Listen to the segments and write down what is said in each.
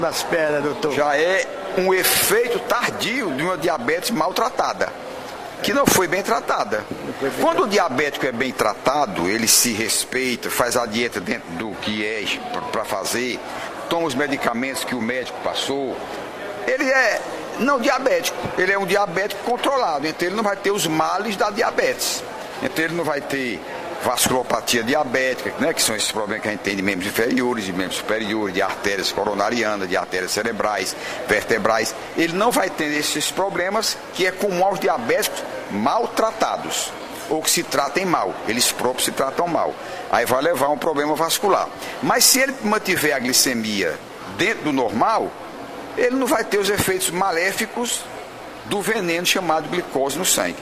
das pernas, doutor. Já é um efeito tardio de uma diabetes maltratada, que não foi bem tratada. Quando o diabético é bem tratado, ele se respeita, faz a dieta dentro do que é para fazer, toma os medicamentos que o médico passou, ele é não diabético, ele é um diabético controlado, então ele não vai ter os males da diabetes, então ele não vai ter vasculopatia diabética, né, que são esses problemas que a gente tem de membros inferiores, de membros superiores, de artérias coronarianas, de artérias cerebrais, vertebrais. Ele não vai ter esses problemas que é comum aos diabéticos maltratados, ou que se tratem mal, eles próprios se tratam mal. Aí vai levar a um problema vascular. Mas se ele mantiver a glicemia dentro do normal, ele não vai ter os efeitos maléficos do veneno chamado glicose no sangue.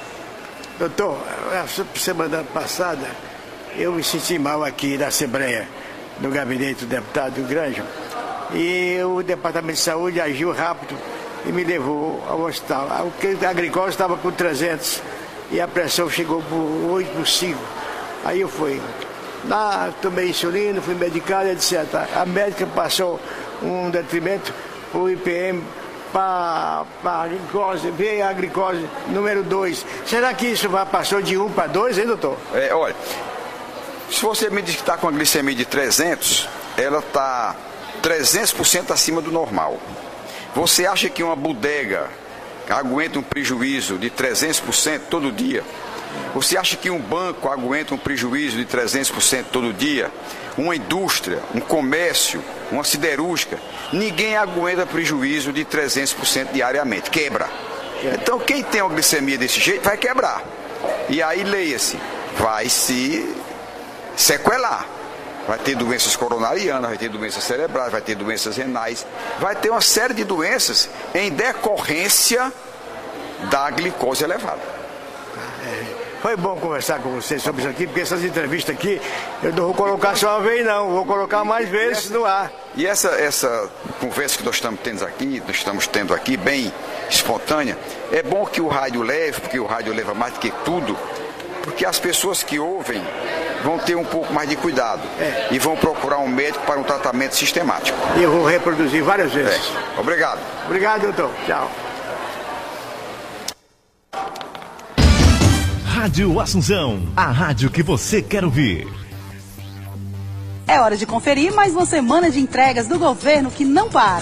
Doutor, a semana passada eu me senti mal aqui na Assembleia, no gabinete do deputado Granja, e o Departamento de Saúde agiu rápido e me levou ao hospital. A glicose estava com 300 e a pressão chegou por 8, por 5. Aí eu fui lá, tomei insulina, fui medicado, etc. A médica passou um detrimento para o IPM, para a glicose, veio a glicose número 2. Será que isso passou de 1 para 2, hein, doutor? Olha, se você me diz que está com a glicemia de 300, ela está 300% acima do normal. Você acha que uma bodega aguenta um prejuízo de 300% todo dia? Você acha que um banco aguenta um prejuízo de 300% todo dia? Uma indústria, um comércio, uma siderúrgica, ninguém aguenta prejuízo de 300% diariamente, quebra. Então quem tem uma glicemia desse jeito vai quebrar. E aí, leia-se, vai se sequelar. Vai ter doenças coronarianas, vai ter doenças cerebrais, vai ter doenças renais, vai ter uma série de doenças em decorrência da glicose elevada. Foi bom conversar com vocês sobre isso aqui, porque essas entrevistas aqui, eu não vou colocar só uma vez não, vou colocar mais vezes no ar. E essa conversa que nós estamos tendo aqui, bem espontânea, é bom que o rádio leve, porque o rádio leva mais do que tudo, porque as pessoas que ouvem vão ter um pouco mais de cuidado e vão procurar um médico para um tratamento sistemático. E eu vou reproduzir várias vezes. Obrigado. Obrigado, doutor. Tchau. Rádio Assunção, a rádio que você quer ouvir. É hora de conferir mais uma semana de entregas do governo que não para.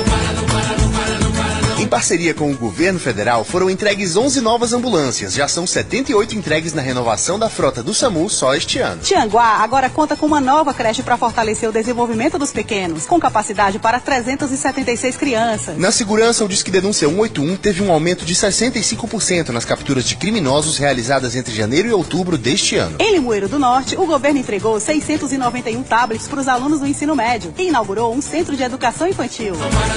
Em parceria com o governo federal, foram entregues 11 novas ambulâncias. Já são 78 entregues na renovação da frota do SAMU só este ano. Tianguá agora conta com uma nova creche para fortalecer o desenvolvimento dos pequenos, com capacidade para 376 crianças. Na segurança, o Disque Denúncia 181 teve um aumento de 65% nas capturas de criminosos realizadas entre janeiro e outubro deste ano. Em Limoeiro do Norte, o governo entregou 691 tablets para os alunos do ensino médio e inaugurou um centro de educação infantil.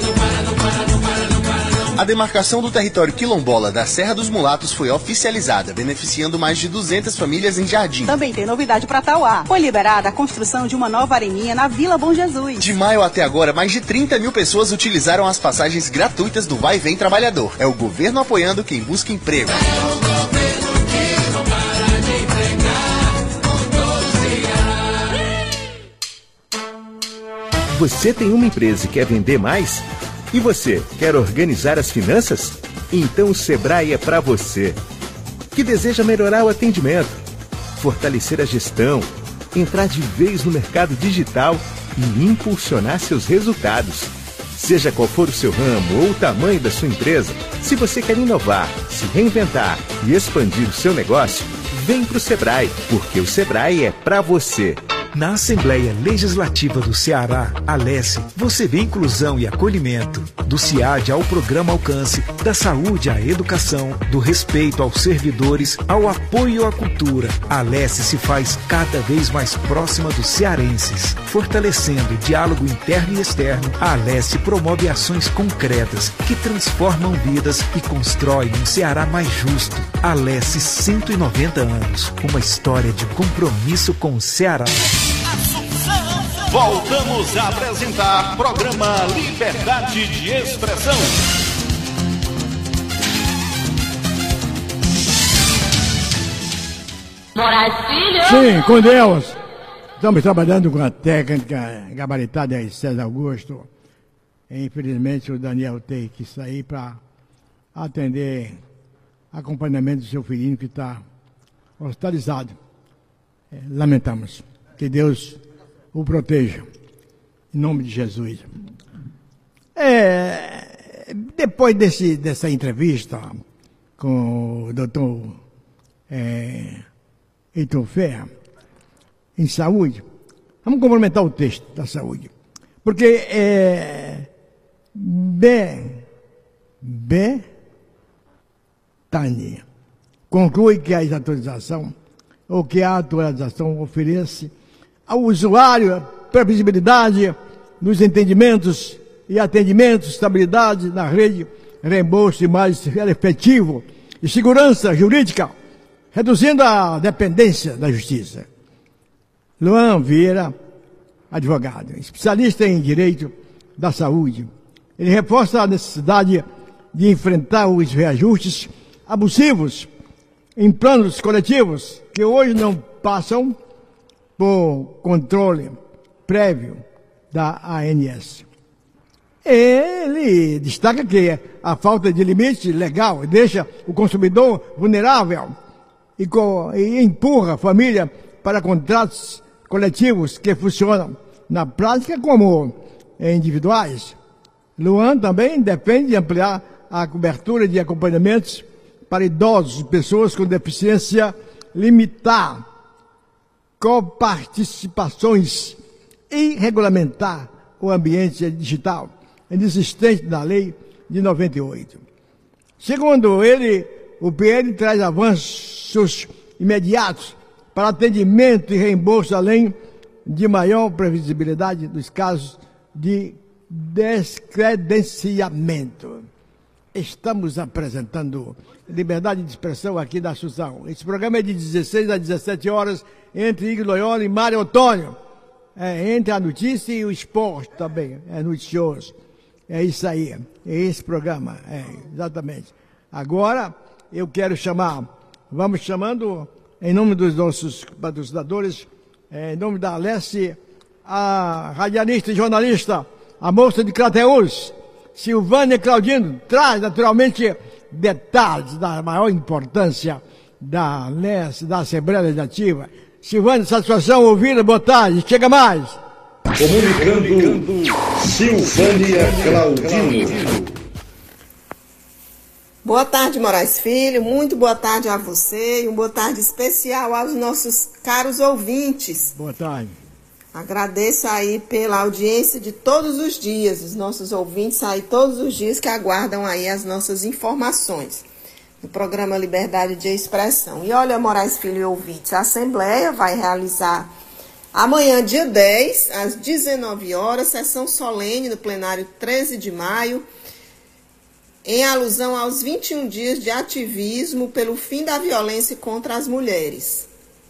A demarcação do território quilombola da Serra dos Mulatos foi oficializada, beneficiando mais de 200 famílias em Jardim. Também tem novidade para Tauá. Foi liberada a construção de uma nova areninha na Vila Bom Jesus. De maio até agora, mais de 30 mil pessoas utilizaram as passagens gratuitas do Vai e Vem Trabalhador. É o governo apoiando quem busca emprego. É o governo que não para de entregar. Você tem uma empresa e quer vender mais? E você, quer organizar as finanças? Então o Sebrae é para você. Que deseja melhorar o atendimento, fortalecer a gestão, entrar de vez no mercado digital e impulsionar seus resultados. Seja qual for o seu ramo ou o tamanho da sua empresa, se você quer inovar, se reinventar e expandir o seu negócio, vem para o Sebrae, porque o Sebrae é para você. Na Assembleia Legislativa do Ceará, Alesse, você vê inclusão e acolhimento. Do CIAD ao Programa Alcance, da saúde à educação, do respeito aos servidores ao apoio à cultura. A Alesse se faz cada vez mais próxima dos cearenses. Fortalecendo o diálogo interno e externo, a Alesse promove ações concretas que transformam vidas e constroem um Ceará mais justo. Alesse, 190 anos. Uma história de compromisso com o Ceará. Voltamos a apresentar programa Liberdade de Expressão. Moraes Filho. Sim, com Deus. Estamos trabalhando com a técnica gabaritada de César Augusto. Infelizmente o Daniel tem que sair para atender acompanhamento do seu filhinho que está hospitalizado. Lamentamos. Que Deus o proteja. Em nome de Jesus. Depois dessa entrevista com o doutor Heitor Ferra, em saúde, vamos complementar o texto da saúde. Porque Betânia conclui que a atualização oferece ao usuário previsibilidade nos entendimentos e atendimentos, estabilidade na rede, reembolso mais efetivo e segurança jurídica, reduzindo a dependência da justiça. Luan Vieira, advogado, especialista em direito da saúde, ele reforça a necessidade de enfrentar os reajustes abusivos em planos coletivos que hoje não passam por controle prévio da ANS. Ele destaca que a falta de limite legal deixa o consumidor vulnerável e empurra a família para contratos coletivos que funcionam na prática como individuais. Luan também defende ampliar a cobertura de acompanhamentos para idosos e pessoas com deficiência, limitar coparticipações e regulamentar o ambiente digital existente na lei de 98. Segundo ele, o PL traz avanços imediatos para atendimento e reembolso, além de maior previsibilidade dos casos de descredenciamento. Estamos apresentando liberdade de expressão aqui da Assunção. Esse programa é de 16 a 17 horas entre Igor Loyola e Mário Antônio. Entre a notícia e o esporte também, noticioso. É isso aí, é esse programa, exatamente. Agora, eu quero vamos chamando, em nome dos nossos patrocinadores, em nome da Alessi, a radialista e jornalista, a moça de Crateús, Silvânia Claudino, traz naturalmente detalhes da maior importância da Alessi, da Assembleia Legislativa. Silvânia, satisfação ouvida, boa tarde, chega mais. Comunicando Silvânia Claudino. Boa tarde, Moraes Filho, muito boa tarde a você e uma boa tarde especial aos nossos caros ouvintes. Boa tarde. Agradeço aí pela audiência de todos os dias, os nossos ouvintes aí todos os dias que aguardam aí as nossas informações no programa Liberdade de Expressão. E olha, Moraes Filho e ouvintes, a Assembleia vai realizar amanhã, dia 10, às 19 horas, sessão solene no plenário 13 de maio, em alusão aos 21 dias de ativismo pelo fim da violência contra as mulheres.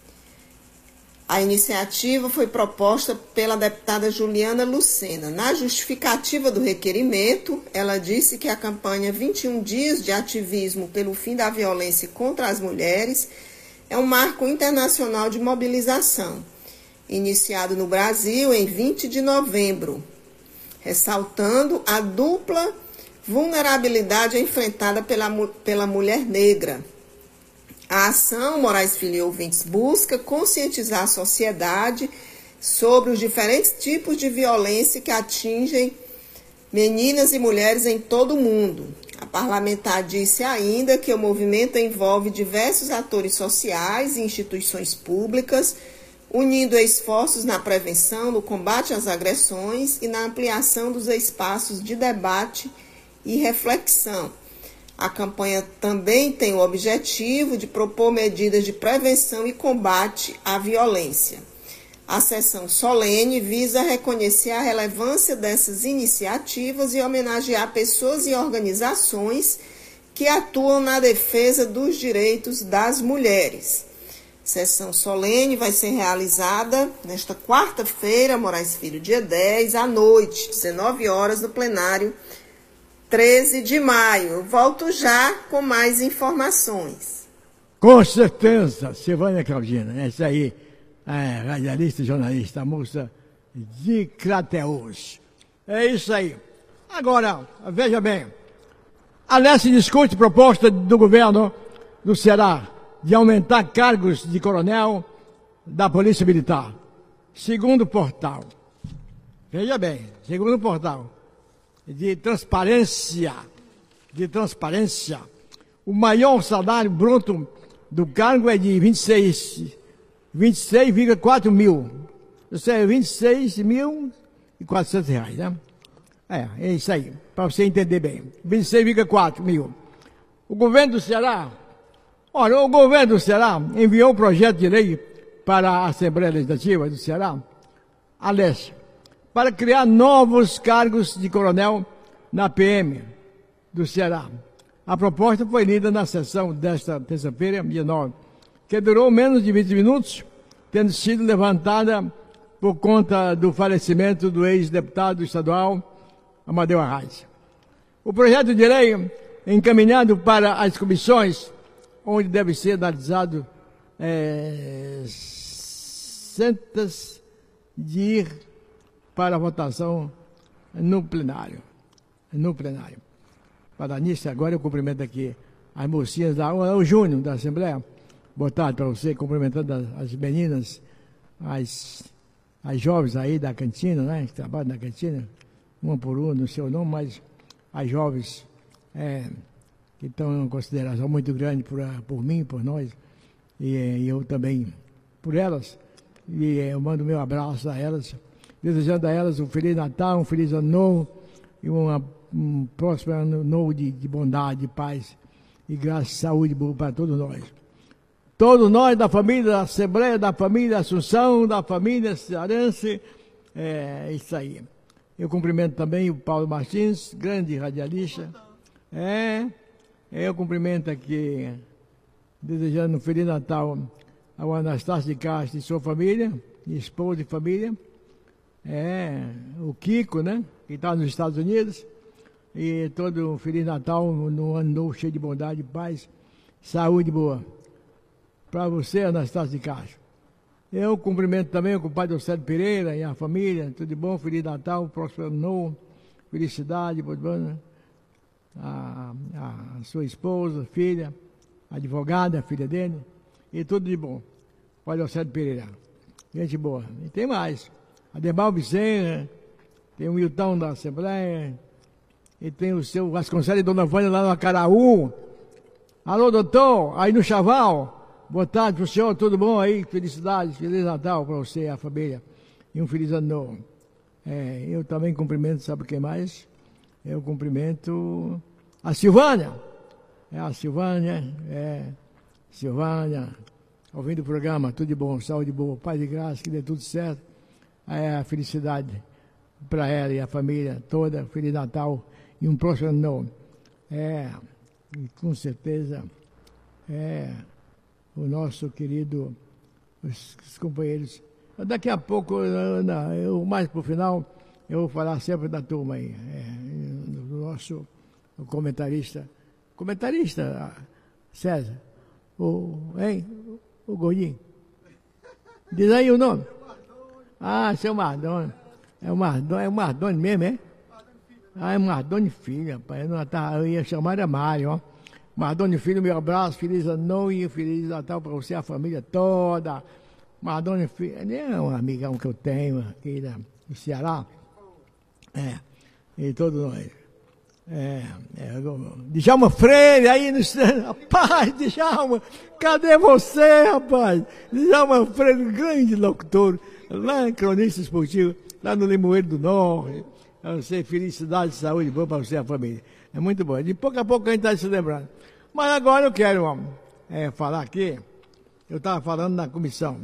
A iniciativa foi proposta pela deputada Juliana Lucena. Na justificativa do requerimento, ela disse que a campanha 21 dias de ativismo pelo fim da violência contra as mulheres é um marco internacional de mobilização, iniciado no Brasil em 20 de novembro, ressaltando a dupla vulnerabilidade enfrentada pela mulher negra. A ação, Moraes Filho e ouvintes, busca conscientizar a sociedade sobre os diferentes tipos de violência que atingem meninas e mulheres em todo o mundo. A parlamentar disse ainda que o movimento envolve diversos atores sociais e instituições públicas, unindo esforços na prevenção, no combate às agressões e na ampliação dos espaços de debate e reflexão. A campanha também tem o objetivo de propor medidas de prevenção e combate à violência. A sessão solene visa reconhecer a relevância dessas iniciativas e homenagear pessoas e organizações que atuam na defesa dos direitos das mulheres. Sessão solene vai ser realizada nesta quarta-feira, Moraes Filho, dia 10, à noite, 19 horas, no plenário 13 de maio. Eu volto já com mais informações. Com certeza, Silvânia Claudina, essa aí, radialista e jornalista, a moça de Crateús. É isso aí. Agora, veja bem, a LESC discute proposta do governo do Ceará de aumentar cargos de coronel da Polícia Militar. Segundo o portal, veja bem, segundo o portal, de transparência, o maior salário bruto do cargo é de 26,4 mil. Isso é R$26.400, né? É isso aí, para você entender bem. 26,4 mil. O governo do Ceará enviou um projeto de lei para a Assembleia Legislativa do Ceará, a LESC, para criar novos cargos de coronel na PM do Ceará. A proposta foi lida na sessão desta terça-feira, dia 9, que durou menos de 20 minutos, tendo sido levantada por conta do falecimento do ex-deputado estadual Amadeu Arraes. O projeto de lei é encaminhado para as comissões, onde deve ser analisado antes de ir para a votação no plenário. Para nisso, agora eu cumprimento aqui as mocinhas, o Júnior da Assembleia. Boa tarde para você, cumprimentando as meninas, as jovens aí da cantina, né, que trabalham na cantina, uma por uma, não sei o nome, mas as jovens que estão em uma consideração muito grande por mim, por nós, e eu também por elas. E eu mando meu abraço a elas, desejando a elas um Feliz Natal, um Feliz Ano Novo e um próximo ano novo de bondade, de paz e graça e saúde para todos nós. Todos nós da família da Assembleia, da família Assunção, da família cearense, isso aí. Eu cumprimento também o Paulo Martins, grande radialista. Eu cumprimento aqui, desejando um Feliz Natal ao Anastácio de Castro e sua família, esposa e família. O Kiko, né, que está nos Estados Unidos. E todo um Feliz Natal, no ano novo cheio de bondade, paz, saúde boa. Para você, Anastácio de Castro. Eu cumprimento também o compadre Océlio Pereira e a família, tudo de bom, Feliz Natal, próximo ano novo, felicidade, a sua esposa, filha, a advogada, a filha dele, e tudo de bom. Olha, Océlio Pereira, gente boa. E tem mais, Ademar Vicente, tem o Milton da Assembleia, e tem o seu Vasconcelos e Dona Vânia lá no Acaraú. Alô, doutor, aí no Chaval. Boa tarde para o senhor, tudo bom aí? Felicidades, Feliz Natal para você e a família. E um Feliz Ano Novo. Eu também cumprimento, sabe quem mais? Eu cumprimento a Silvânia. Silvânia, ouvindo o programa, tudo de bom, saúde boa, paz e graça, que dê tudo certo. A felicidade para ela e a família toda, Feliz Natal e um próximo ano novo. E com certeza, o nosso querido, os companheiros. Daqui a pouco, mais para o final, eu vou falar sempre da turma aí, do nosso comentarista, César, o gordinho. Diz aí o nome. Seu Mardoni. É o Mardoni mesmo, é? É Mardoni Filho, rapaz. Eu ia chamar de Mário, ó. Mardoni Filho, meu abraço, Feliz Ano Novo e Feliz Natal para você e a família toda. Mardoni Filho, ele é um amigão que eu tenho aqui do Ceará. E todos nós. Djalma Freire aí no... Rapaz, Djalma, cadê você, rapaz? Djalma Freire, grande locutor, lá em Cronista Esportivo, lá no Limoeiro do Norte. Eu sei, felicidade, saúde boa para você e a família. É muito bom. De pouco a pouco a gente está se lembrando. Mas agora eu quero falar aqui. Eu estava falando na comissão.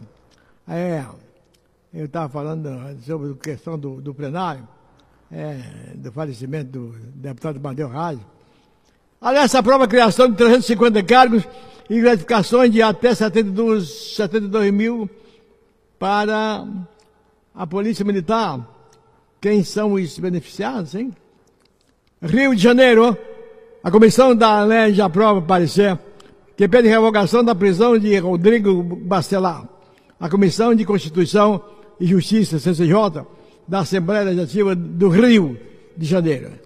Eu estava falando sobre a questão do plenário, do falecimento do deputado Amadeu Arraes. Aliás, aprova a criação de 350 cargos e gratificações de até 72 mil para a Polícia Militar. Quem são os beneficiados, hein? Rio de Janeiro, a comissão da lei já aprova parecer que pede revogação da prisão de Rodrigo Bacelar. A Comissão de Constituição e Justiça, CCJ, da Assembleia Legislativa do Rio de Janeiro.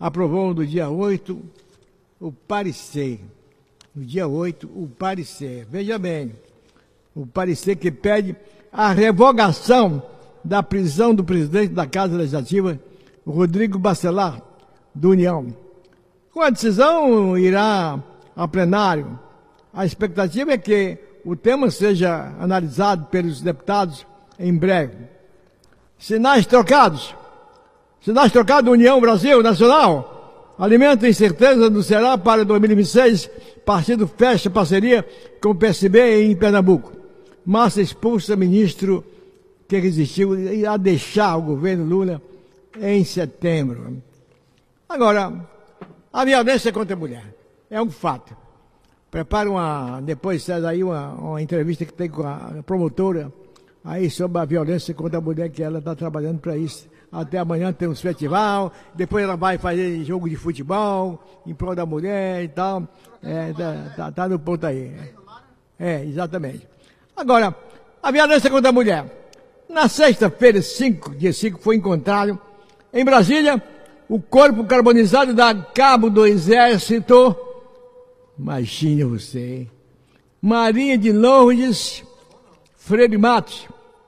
aprovou no dia 8 o parecer. No dia 8, o parecer. Veja bem, o parecer que pede a revogação da prisão do presidente da Casa Legislativa, Rodrigo Bacelar, do União. Com a decisão, irá a plenário. A expectativa é que o tema seja analisado pelos deputados em breve. Sinais trocados. Sinais trocados, União Brasil Nacional. Alimenta incerteza do Ceará para 2026. Partido fecha parceria com o PSB em Pernambuco. Massa expulsa ministro que resistiu a deixar o governo Lula em setembro. Agora, a violência contra a mulher é um fato. Prepara depois sai daí uma entrevista que tem com a promotora aí sobre a violência contra a mulher, que ela está trabalhando para isso. Até amanhã tem um festival, depois ela vai fazer jogo de futebol em prol da mulher e tal. Tá no ponto aí. Exatamente. Agora, a violência contra a mulher. Na sexta-feira, dia 5, foi encontrado em Brasília o corpo carbonizado da cabo do Exército. Imagine você, Maria de Lourdes Freire Matos,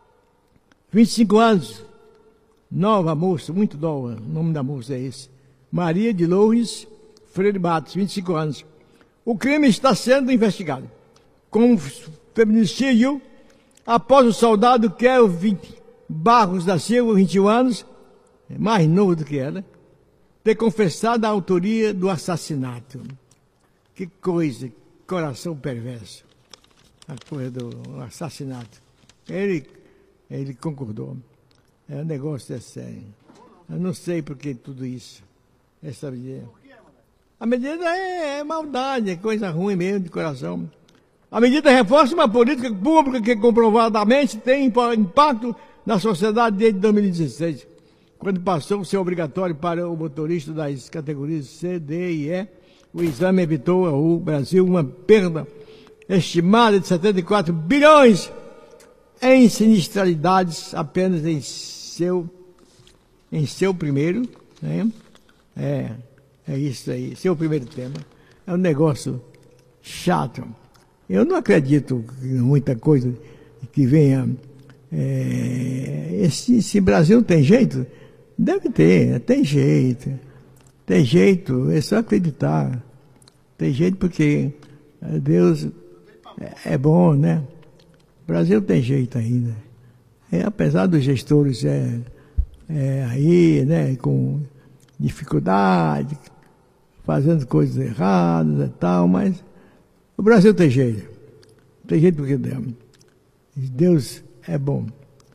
25 anos, nova moça, muito nova, o nome da moça é esse. Maria de Lourdes Freire Matos, 25 anos. O crime está sendo investigado com feminicídio após o soldado Kelvin Barros da Silva, 21 anos, mais novo do que ela, ter confessado a autoria do assassinato. Que coisa, coração perverso. A coisa do assassinato. Ele concordou. O negócio é sério. Eu não sei por que tudo isso. Essa medida. A medida é maldade, é coisa ruim mesmo de coração. A medida reforça uma política pública que comprovadamente tem impacto na sociedade desde 2016, quando passou a ser obrigatório para o motorista das categorias C, D e E. O exame evitou ao Brasil uma perda estimada de 74 bilhões em sinistralidades apenas em seu primeiro, né? É isso aí, seu primeiro tema. É um negócio chato. Eu não acredito em muita coisa que venha. Esse Brasil tem jeito? Deve ter, tem jeito. Tem jeito, é só acreditar. Tem jeito porque Deus é bom, né? O Brasil tem jeito ainda. Apesar dos gestores aí, né, com dificuldade, fazendo coisas erradas e tal, mas o Brasil tem jeito. Tem jeito porque Deus é bom.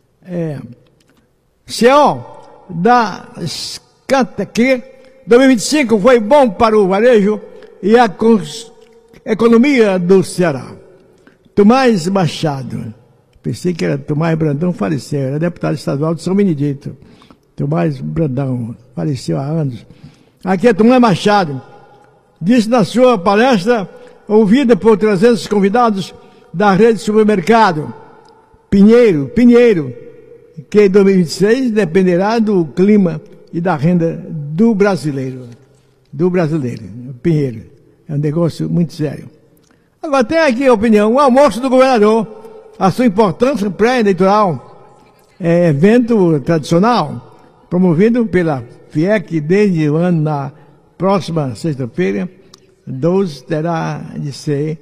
CEO da Scanteq 2025 foi bom para o varejo e a economia do Ceará. Tomás Machado, pensei que era Tomás Brandão, faleceu, era deputado estadual de São Benedito. Tomás Brandão, faleceu há anos. Aqui é Tomás Machado, disse na sua palestra, ouvida por 300 convidados da rede de supermercado Pinheiro, que em 2026 dependerá do clima e da renda do brasileiro, Pinheiro. É um negócio muito sério. Agora tem aqui a opinião, o almoço do governador, a sua importância pré-eleitoral, evento tradicional, promovido pela FIEC desde o ano, na próxima sexta-feira, 12, terá de ser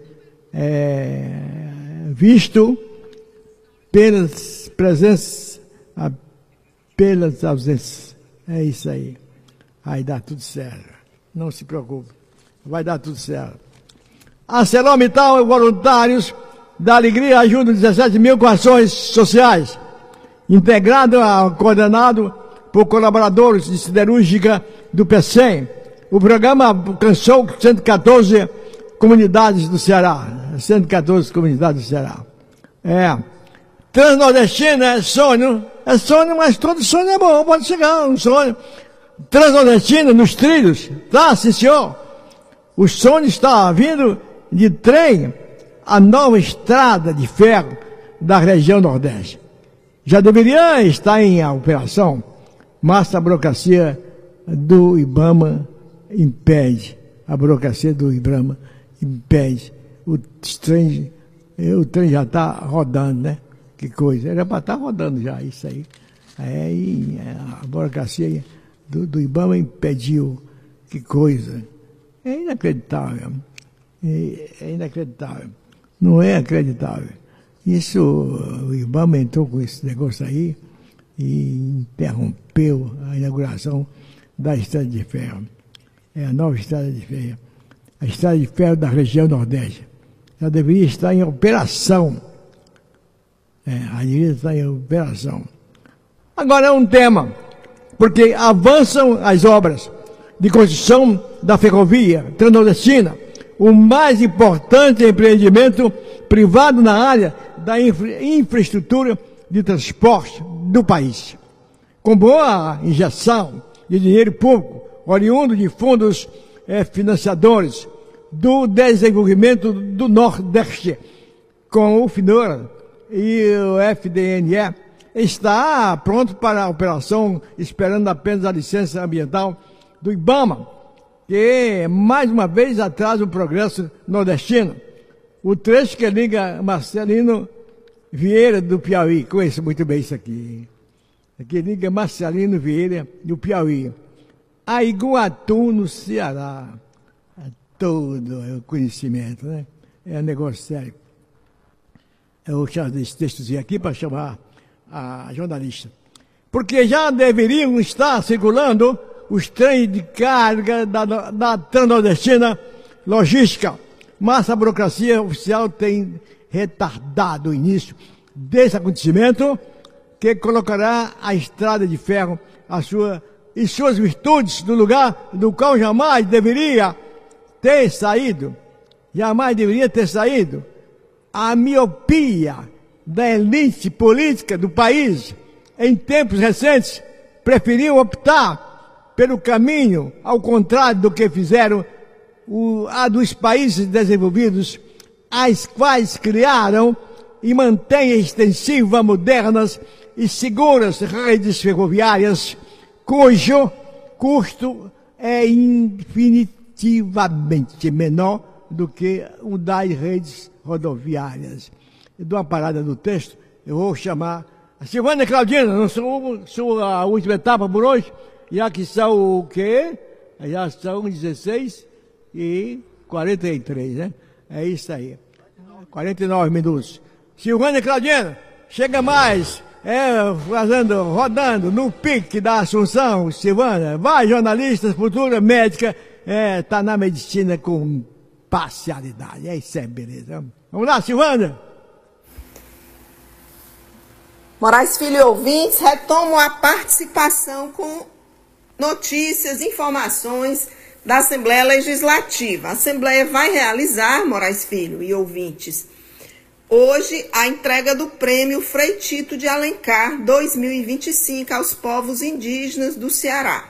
visto pelas presenças, pelas ausências. É isso aí. Vai dar tudo certo. Não se preocupe. Vai dar tudo certo. ArcelorMittal Voluntários da Alegria ajuda 17 mil com ações sociais. Integrado, coordenado por colaboradores de siderúrgica do PCM. O programa alcançou 114 comunidades do Ceará. 114 comunidades do Ceará. Transnordestina é sonho, mas todo sonho é bom, pode chegar um sonho. Transnordestina, nos trilhos, tá, sim senhor. O sonho está vindo de trem, a nova estrada de ferro da região Nordeste. Já deveria estar em operação, mas a burocracia do IBAMA impede, a burocracia do IBAMA impede. O trem já está rodando, né? Que coisa. Era para estar rodando já, isso aí. Aí a burocracia do IBAMA impediu. Que coisa. É inacreditável. É inacreditável. Não é acreditável. Isso, o IBAMA entrou com esse negócio aí e interrompeu a inauguração da Estrada de Ferro. É a nova Estrada de Ferro. A Estrada de Ferro da região Nordeste. Já deveria estar em operação. A deveria estar em operação. Agora é um tema, porque avançam as obras de construção da ferrovia transnordestina, o mais importante empreendimento privado na área da infraestrutura de transporte do país. Com boa injeção de dinheiro público, oriundo de fundos financiadores do desenvolvimento do Nordeste, com o FNUR e o FDNE, está pronto para a operação, esperando apenas a licença ambiental do IBAMA, que mais uma vez atrasa o progresso nordestino. O trecho que liga Marcelino Vieira do Piauí, conheço muito bem isso aqui, que liga Marcelino Vieira do Piauí a Iguatu, no Ceará. Todo é o conhecimento, né? É um negócio sério. Eu vou deixar esse textozinho aqui para chamar a jornalista. Porque já deveriam estar circulando os trens de carga da Transnordestina Logística, mas a burocracia oficial tem retardado o início desse acontecimento, que colocará a Estrada de Ferro e suas virtudes no lugar do qual jamais deveria ter saído. A miopia da elite política do país, em tempos recentes, preferiu optar pelo caminho ao contrário do que fizeram dos países desenvolvidos, as quais criaram e mantêm extensivas, modernas e seguras redes ferroviárias, cujo custo é infinitivamente menor do que o das redes rodoviárias. Eu dou uma parada no texto, eu vou chamar a Silvânia Claudina, não sou a última etapa por hoje, já que são o quê? Já são 16h43, né? É isso aí. 49 minutos. Silvânia Claudina, chega mais, rodando no pique da Assunção, Silvânia. Vai, jornalista, futura médica, tá na medicina com parcialidade. Isso é beleza. Vamos lá, Silvânia. Moraes Filho e ouvintes, retomam a participação com notícias, informações da Assembleia Legislativa. A Assembleia vai realizar, Moraes Filho e ouvintes, hoje a entrega do Prêmio Frei Tito de Alencar 2025 aos povos indígenas do Ceará.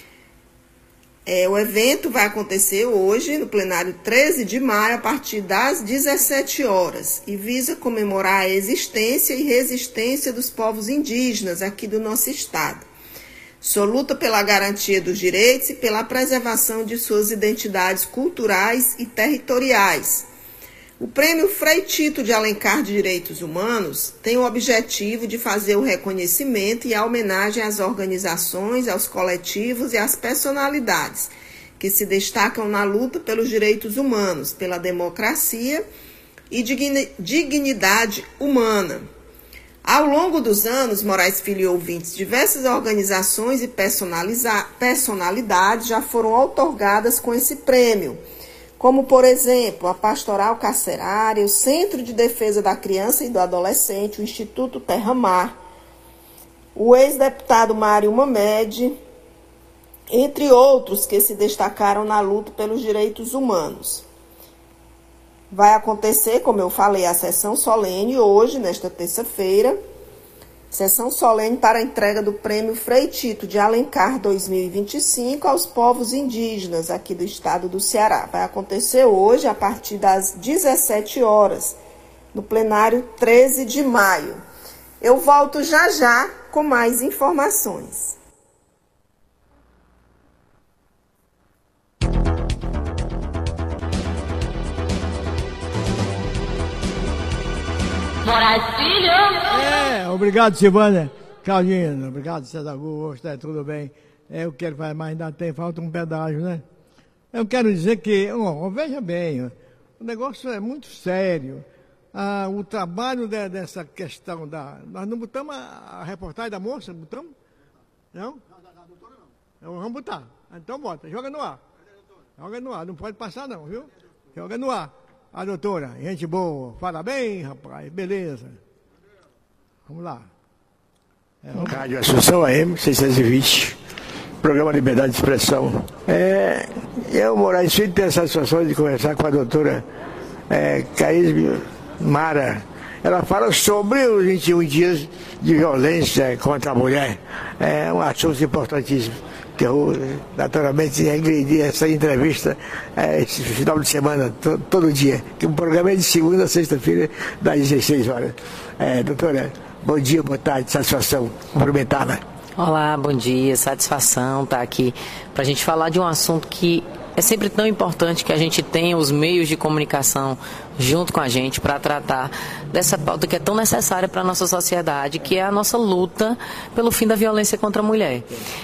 O evento vai acontecer hoje, no plenário 13 de maio, a partir das 17 horas, e visa comemorar a existência e resistência dos povos indígenas aqui do nosso estado. Sua luta pela garantia dos direitos e pela preservação de suas identidades culturais e territoriais. O Prêmio Frei Tito de Alencar de Direitos Humanos tem o objetivo de fazer o reconhecimento e a homenagem às organizações, aos coletivos e às personalidades que se destacam na luta pelos direitos humanos, pela democracia e dignidade humana. Ao longo dos anos, Moraes Filho e ouvintes, diversas organizações e personalidades já foram outorgadas com esse prêmio, como, por exemplo, a Pastoral Carcerária, o Centro de Defesa da Criança e do Adolescente, o Instituto Terra Mar, o ex-deputado Mário Mamed, entre outros que se destacaram na luta pelos direitos humanos. Vai acontecer, como eu falei, a sessão solene hoje, nesta terça-feira, sessão solene para a entrega do Prêmio Frei Tito de Alencar 2025 aos povos indígenas aqui do estado do Ceará. Vai acontecer hoje, a partir das 17 horas, no plenário 13 de maio. Eu volto já com mais informações. Moraes Filho. Obrigado, Silvânia. Claudino, obrigado, César Augusto, tudo bem. Eu quero fazer, mas ainda falta um pedágio, né? Eu quero dizer que, veja bem, o negócio é muito sério. O trabalho dessa questão nós não botamos a reportagem da moça? Botamos? Não? Não. Vamos botar. Então bota, joga no ar. Joga no ar, não pode passar não, viu? Joga no ar. A doutora, gente boa, fala bem, rapaz, beleza. Vamos lá. Rádio Assunção AM 620, programa Liberdade de Expressão. Eu, Moraes Filho, tenho a satisfação de conversar com a doutora Caísme Mara. Ela fala sobre os 21 dias de violência contra a mulher. É um assunto importantíssimo, que eu, naturalmente, agredi essa entrevista esse final de semana, todo dia. Que o programa é de segunda a sexta-feira, das 16 horas. Doutora, bom dia, boa tarde, satisfação, cumprimentá-la. Olá, bom dia, satisfação estar aqui para a gente falar de um assunto que é sempre tão importante que a gente tenha os meios de comunicação junto com a gente para tratar dessa pauta que é tão necessária para a nossa sociedade, que é a nossa luta pelo fim da violência contra a mulher.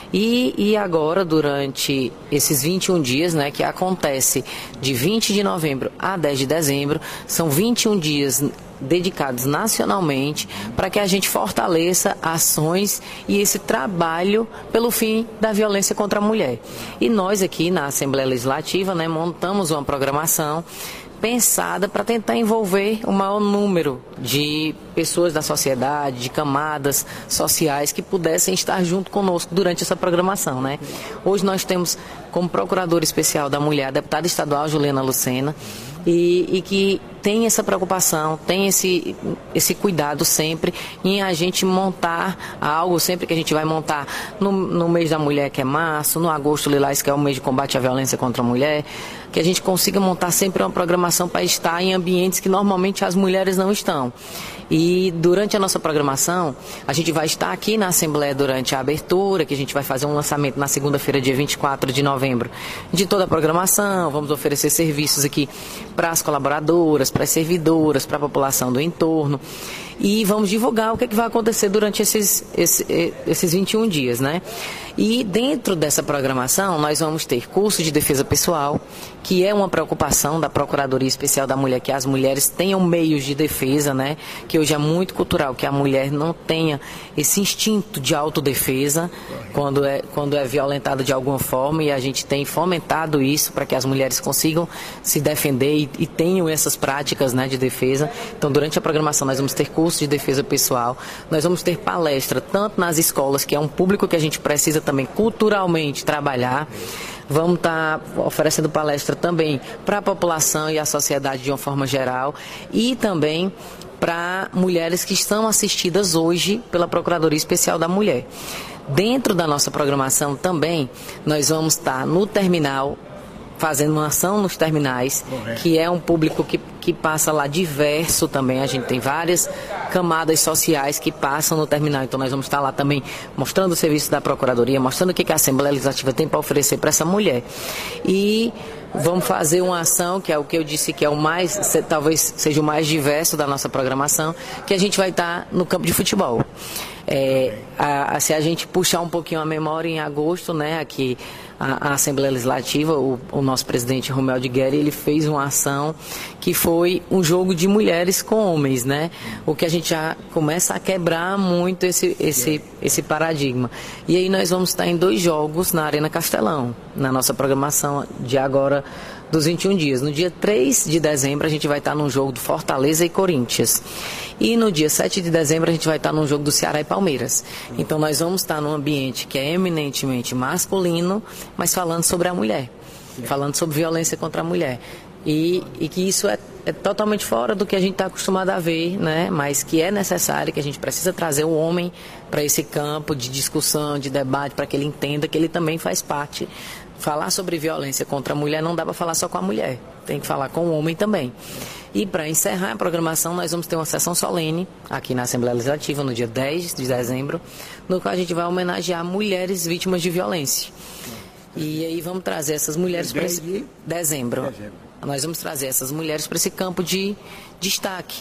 E agora, durante esses 21 dias, né, que acontece de 20 de novembro a 10 de dezembro, são 21 dias dedicados nacionalmente para que a gente fortaleça ações e esse trabalho pelo fim da violência contra a mulher. E nós aqui na Assembleia Legislativa, né, montamos uma programação pensada para tentar envolver o maior número de pessoas da sociedade, de camadas sociais que pudessem estar junto conosco durante essa programação, né? Hoje nós temos como procuradora especial da mulher a deputada estadual Juliana Lucena, e que tem essa preocupação, tem esse cuidado sempre em a gente montar algo, sempre que a gente vai montar no mês da mulher, que é março, no agosto lilás, que é o mês de combate à violência contra a mulher, que a gente consiga montar sempre uma programação para estar em ambientes que normalmente as mulheres não estão. E durante a nossa programação, a gente vai estar aqui na Assembleia durante a abertura, que a gente vai fazer um lançamento na segunda-feira, dia 24 de novembro, de toda a programação. Vamos oferecer serviços aqui para as colaboradoras, para as servidoras, para a população do entorno. E vamos divulgar o que vai acontecer durante esses 21 dias, né? E dentro dessa programação, nós vamos ter curso de defesa pessoal, que é uma preocupação da Procuradoria Especial da Mulher, que as mulheres tenham meios de defesa, né? Que hoje é muito cultural, que a mulher não tenha esse instinto de autodefesa quando é violentada de alguma forma, e a gente tem fomentado isso para que as mulheres consigam se defender e tenham essas práticas, né, de defesa. Então, durante a programação, nós vamos ter curso de defesa pessoal, nós vamos ter palestra tanto nas escolas, que é um público que a gente precisa também culturalmente trabalhar. Vamos estar oferecendo palestra também para a população e a sociedade de uma forma geral, e também para mulheres que estão assistidas hoje pela Procuradoria Especial da Mulher. Dentro da nossa programação também, nós vamos estar no terminal, fazendo uma ação nos terminais, que é um público que passa lá diverso também. A gente tem várias camadas sociais que passam no terminal, então nós vamos estar lá também mostrando o serviço da Procuradoria, mostrando o que a Assembleia Legislativa tem para oferecer para essa mulher. E vamos fazer uma ação, que é o que eu disse que é o mais, talvez seja o mais diverso da nossa programação, que a gente vai estar no campo de futebol. Se a gente puxar um pouquinho a memória, em agosto, né, aqui a Assembleia Legislativa, o nosso presidente Romeu de Guerra, ele fez uma ação que foi um jogo de mulheres com homens, né? O que a gente já começa a quebrar muito esse paradigma. E aí nós vamos estar em 2 jogos na Arena Castelão, na nossa programação de agora dos 21 dias. No dia 3 de dezembro a gente vai estar num jogo do Fortaleza e Corinthians. E no dia 7 de dezembro a gente vai estar num jogo do Ceará e Palmeiras. Então nós vamos estar num ambiente que é eminentemente masculino, mas falando sobre a mulher, falando sobre violência contra a mulher. E que isso é totalmente fora do que a gente está acostumado a ver, né? Mas que é necessário, que a gente precisa trazer o homem para esse campo de discussão, de debate, para que ele entenda que ele também faz parte. Falar sobre violência contra a mulher não dá para falar só com a mulher, tem que falar com o homem também. E para encerrar a programação, nós vamos ter uma sessão solene aqui na Assembleia Legislativa, no dia 10 de dezembro, no qual a gente vai homenagear mulheres vítimas de violência. E aí vamos trazer essas mulheres para esse dezembro. Nós vamos trazer essas mulheres para esse campo de destaque.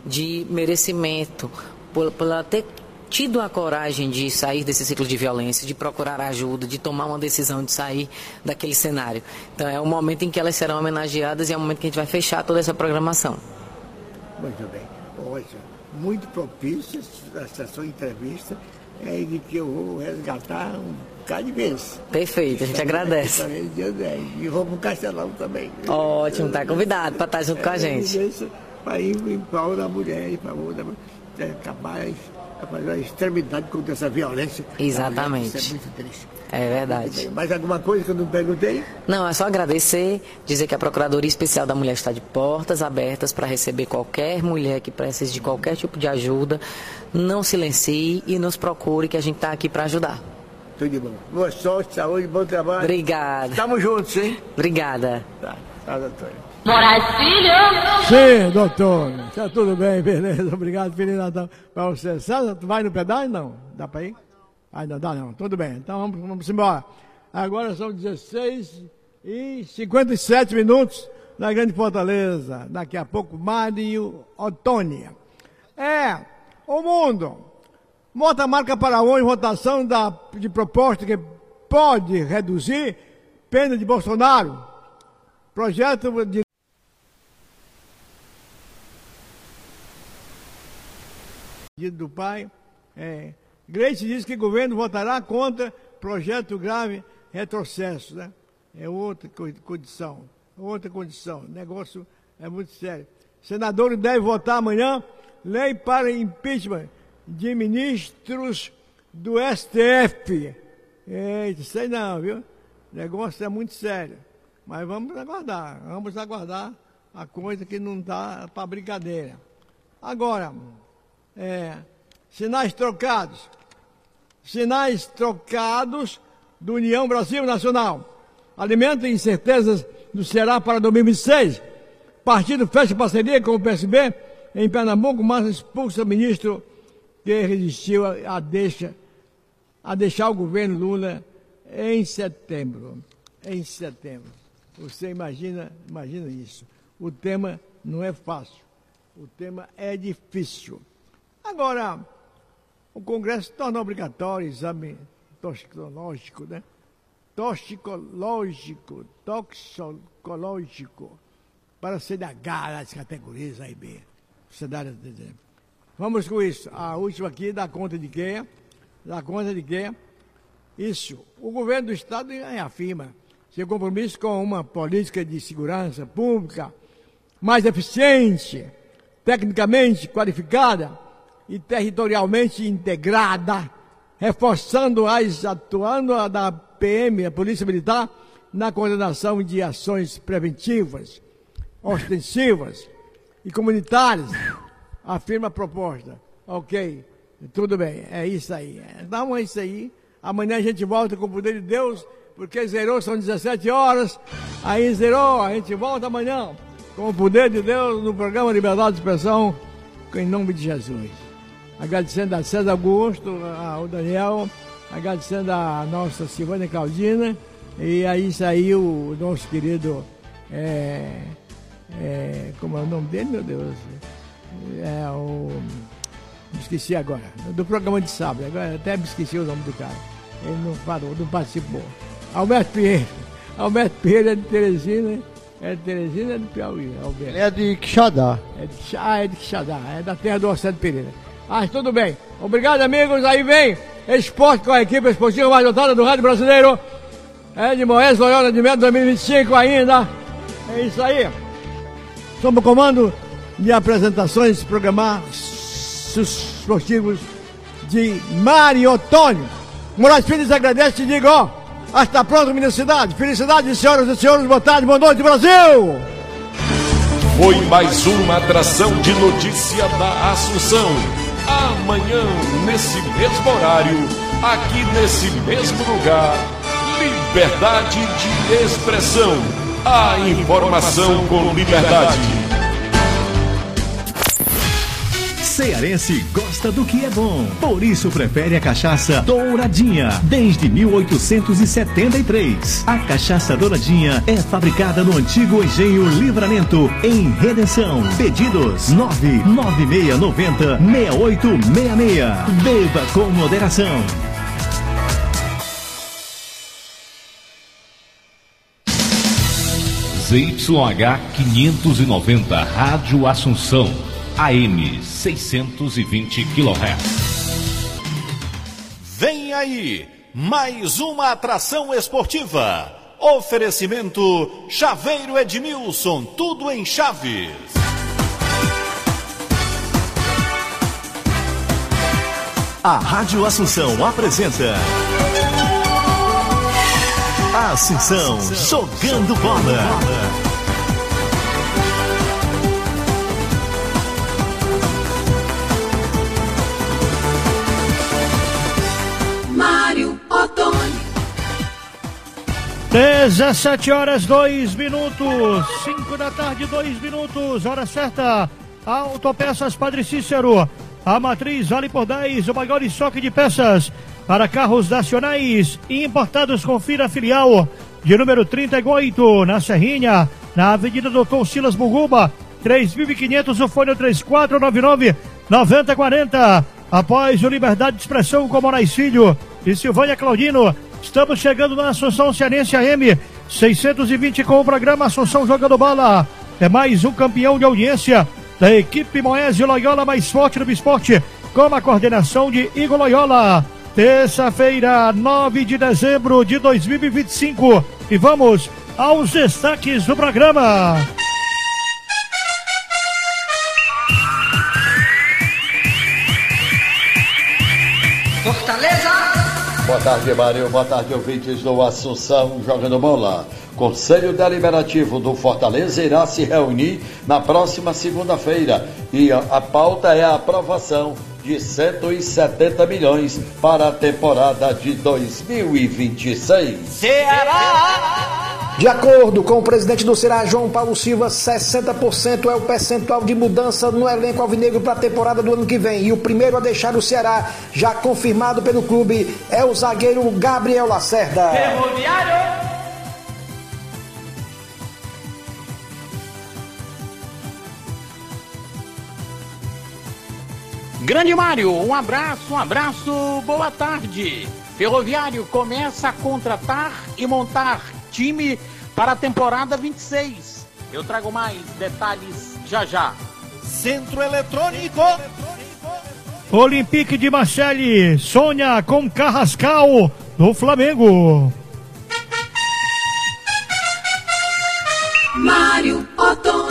de merecimento, por ela ter tido a coragem de sair desse ciclo de violência, de procurar ajuda, de tomar uma decisão de sair daquele cenário. Então é o momento em que elas serão homenageadas e é o momento que a gente vai fechar toda essa programação. Muito bem. Hoje, muito propício essa sua entrevista, de que eu vou resgatar um bocado de vezes. Perfeito, a gente agradece. E vou para o Castelão também. Ótimo, está convidado para estar junto com a gente. Para ir em prol da mulher, em favor da mulher, acabar a extremidade contra essa violência. Exatamente. Isso é muito triste. É verdade. Mais alguma coisa que eu não perguntei? Não, é só agradecer, dizer que a Procuradoria Especial da Mulher está de portas abertas para receber qualquer mulher que precise de qualquer tipo de ajuda. Não silencie e nos procure, que a gente está aqui para ajudar. Tudo de bom. Boa sorte, saúde, bom trabalho. Obrigada. Estamos juntos, hein? Obrigada. Tá, doutora. Moraes Filho! Sim, doutor. Tá tudo bem, beleza. Obrigado, Feliz Natal para você. Tu vai no pedágio? Não. Dá para ir? Ainda dá não. Tudo bem. Então vamos embora. Agora são 16h57 na Grande Fortaleza. Daqui a pouco, Mário Ottoni. O mundo. Vota marca para hoje, votação de proposta que pode reduzir pena de Bolsonaro. Projeto de do pai. Gleice diz que o governo votará contra projeto grave retrocesso, né? É outra condição. O negócio é muito sério. Senadores devem votar amanhã lei para impeachment de ministros do STF. Isso aí não, viu? O negócio é muito sério. Mas vamos aguardar a coisa que não está para brincadeira. Agora, sinais trocados do União Brasil Nacional. Alimenta incertezas do Ceará para 2026. Partido fecha parceria com o PSB em Pernambuco, mas expulsa o ministro que resistiu a deixar o governo Lula em setembro. Você imagina isso. O tema não é fácil. O tema é difícil. Agora, o Congresso torna obrigatório o exame toxicológico, né? Toxicológico, para CDH, das categorias A e B. Vamos com isso. A última aqui dá conta de quê? Isso. O governo do Estado afirma seu compromisso com uma política de segurança pública mais eficiente, tecnicamente qualificada e territorialmente integrada, reforçando atuando da PM, a Polícia Militar, na coordenação de ações preventivas, ostensivas e comunitárias, afirma a proposta. Ok, tudo bem, é isso aí. Então é isso aí. Amanhã a gente volta com o poder de Deus, porque zerou, são 17 horas, aí zerou, a gente volta amanhã com o poder de Deus no programa Liberdade de Expressão, em nome de Jesus. Agradecendo a César Augusto, ao Daniel, agradecendo a nossa Silvânia Claudina, e aí saiu o nosso querido, como é o nome dele, meu Deus? Me esqueci agora, do programa de sábado, agora até me esqueci o nome do cara, ele não participou. Alberto Pinheiro é de Teresina, é do Piauí, Alberto. Ele é de Quixadá. É de Quixadá, é da terra do Océlio Pereira. Tudo bem. Obrigado, amigos. Aí vem Esporte com a equipe esportiva mais dotada do Rádio Brasileiro. De Moés, Loyola de Médio 2025 ainda. É isso aí. Sob o comando de apresentações programados esportivos de Mário Ottoni. Moraes Filho agradece e digo, hasta pronto, minha cidade. Felicidade, senhoras e senhores. Boa tarde, boa noite, Brasil. Foi mais uma atração de notícia da Assunção. Amanhã, nesse mesmo horário, aqui nesse mesmo lugar, liberdade de expressão. A informação com liberdade. Cearense gosta do que é bom, por isso prefere a cachaça Douradinha, desde 1873. A cachaça Douradinha é fabricada no antigo Engenho Livramento, em Redenção. Pedidos 99690-6866. Beba com moderação. ZYH 590, Rádio Assunção, AM 620 kHz. Vem aí, mais uma atração esportiva. Oferecimento Chaveiro Edmilson, tudo em chaves. A Rádio Assunção apresenta Assunção Jogando Bola. Mário Ottoni. 17h02, 5 da tarde, 2 minutos, hora certa. Autopeças Padre Cícero, a matriz vale por 10, o maior estoque de peças para carros nacionais e importados. Confira a filial de número 38, na Serrinha, na Avenida Doutor Silas Muguba, 3.500, o fone 3499-9040. Após o Liberdade de Expressão com Moraes Filho e Silvânia Claudino, estamos chegando na Assunção Cearense AM 620 com o programa Assunção Jogando Bola. É mais um campeão de audiência da equipe Moésio Loyola, mais forte do esporte, com a coordenação de Igor Loyola. Terça-feira, 9 de dezembro de 2025. E vamos aos destaques do programa. Fortaleza! Boa tarde, Mário. Boa tarde, ouvintes do Assunção Jogando Bola. Conselho Deliberativo do Fortaleza irá se reunir na próxima segunda-feira e a pauta é a aprovação de 170 milhões para a temporada de 2026. Ceará! De acordo com o presidente do Ceará, João Paulo Silva, 60% é o percentual de mudança no elenco alvinegro para a temporada do ano que vem. E o primeiro a deixar o Ceará, já confirmado pelo clube, é o zagueiro Gabriel Lacerda. Ferroviário! Grande Mário, um abraço, boa tarde. Ferroviário começa a contratar e montar time para a temporada 26. Eu trago mais detalhes já. Centro Eletrônico. Olympique de Marseille sonha com Carrascal do Flamengo. Mário Ottoni.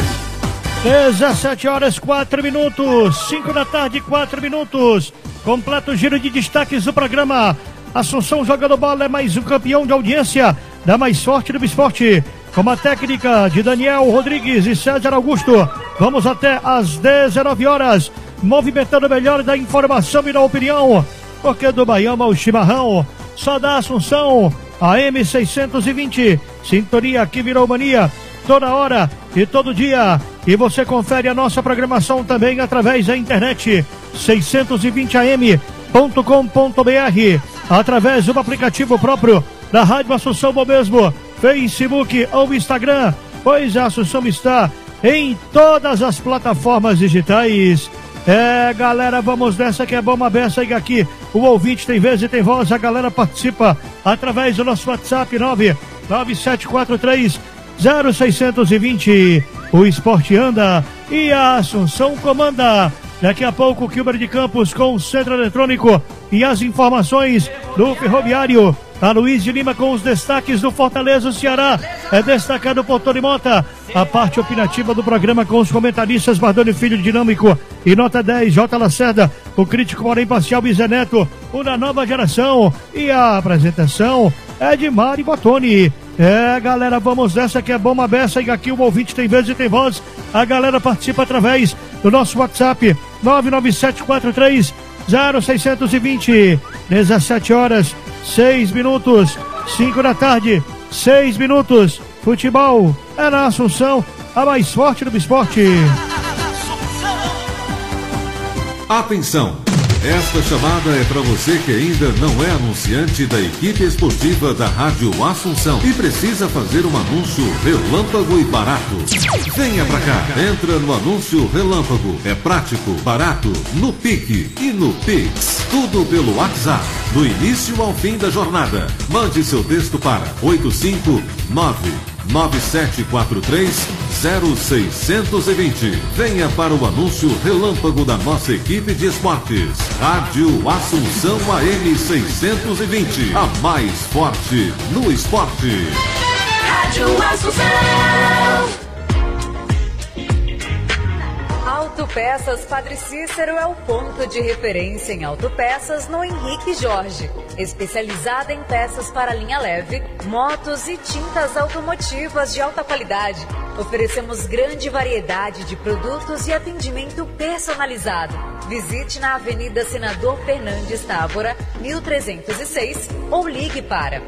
17h04, 5 da tarde, 4 minutos. Completo giro de destaques do programa. Assunção Jogando Bola é mais um campeão de audiência da mais forte do esporte. Com a técnica de Daniel Rodrigues e César Augusto. Vamos até às 19 horas, movimentando o melhor da informação e da opinião. Porque do Baião ao chimarrão, só da Assunção, AM 620. Sintonia que virou mania, toda hora e todo dia. E você confere a nossa programação também através da internet 620am.com.br, através do aplicativo próprio da Rádio Assunção ou mesmo Facebook ou Instagram, pois a Assunção está em todas as plataformas digitais. Galera, vamos nessa que é bom, uma beça aqui. O ouvinte tem vez e tem voz, a galera participa através do nosso WhatsApp 99743-0620. O esporte anda e a Assunção comanda. Daqui a pouco, Kilber de Campos com o Centro Eletrônico e as informações do Ferroviário. A Luiz de Lima com os destaques do Fortaleza, Ceará. É destacado por Tony Mota. A parte opinativa do programa com os comentaristas Bardoni Filho Dinâmico e Nota 10, J. Lacerda. O crítico porém parcial Bizé Neto, o da nova geração. E a apresentação é de Mário Ottoni. Galera, vamos nessa que é bom, uma beça. E aqui o ouvinte tem vez e tem voz. A galera participa através do nosso WhatsApp 99743-0620. 17 horas, 6 minutos, 5 da tarde, 6 minutos. Futebol é na Assunção, a mais forte do esporte. Atenção! Esta chamada é para você que ainda não é anunciante da equipe esportiva da Rádio Assunção e precisa fazer um anúncio relâmpago e barato. Venha pra cá, entra no anúncio relâmpago. É prático, barato, no Pique e no Pix. Tudo pelo WhatsApp, do início ao fim da jornada. Mande seu texto para 859-9743-0620. Venha para o anúncio relâmpago da nossa equipe de esportes. Rádio Assunção AM 620. A mais forte no esporte. Rádio Assunção. Autopeças Padre Cícero é o ponto de referência em autopeças no Henrique Jorge. Especializada em peças para linha leve, motos e tintas automotivas de alta qualidade. Oferecemos grande variedade de produtos e atendimento personalizado. Visite na Avenida Senador Fernandes Távora, 1306 ou ligue para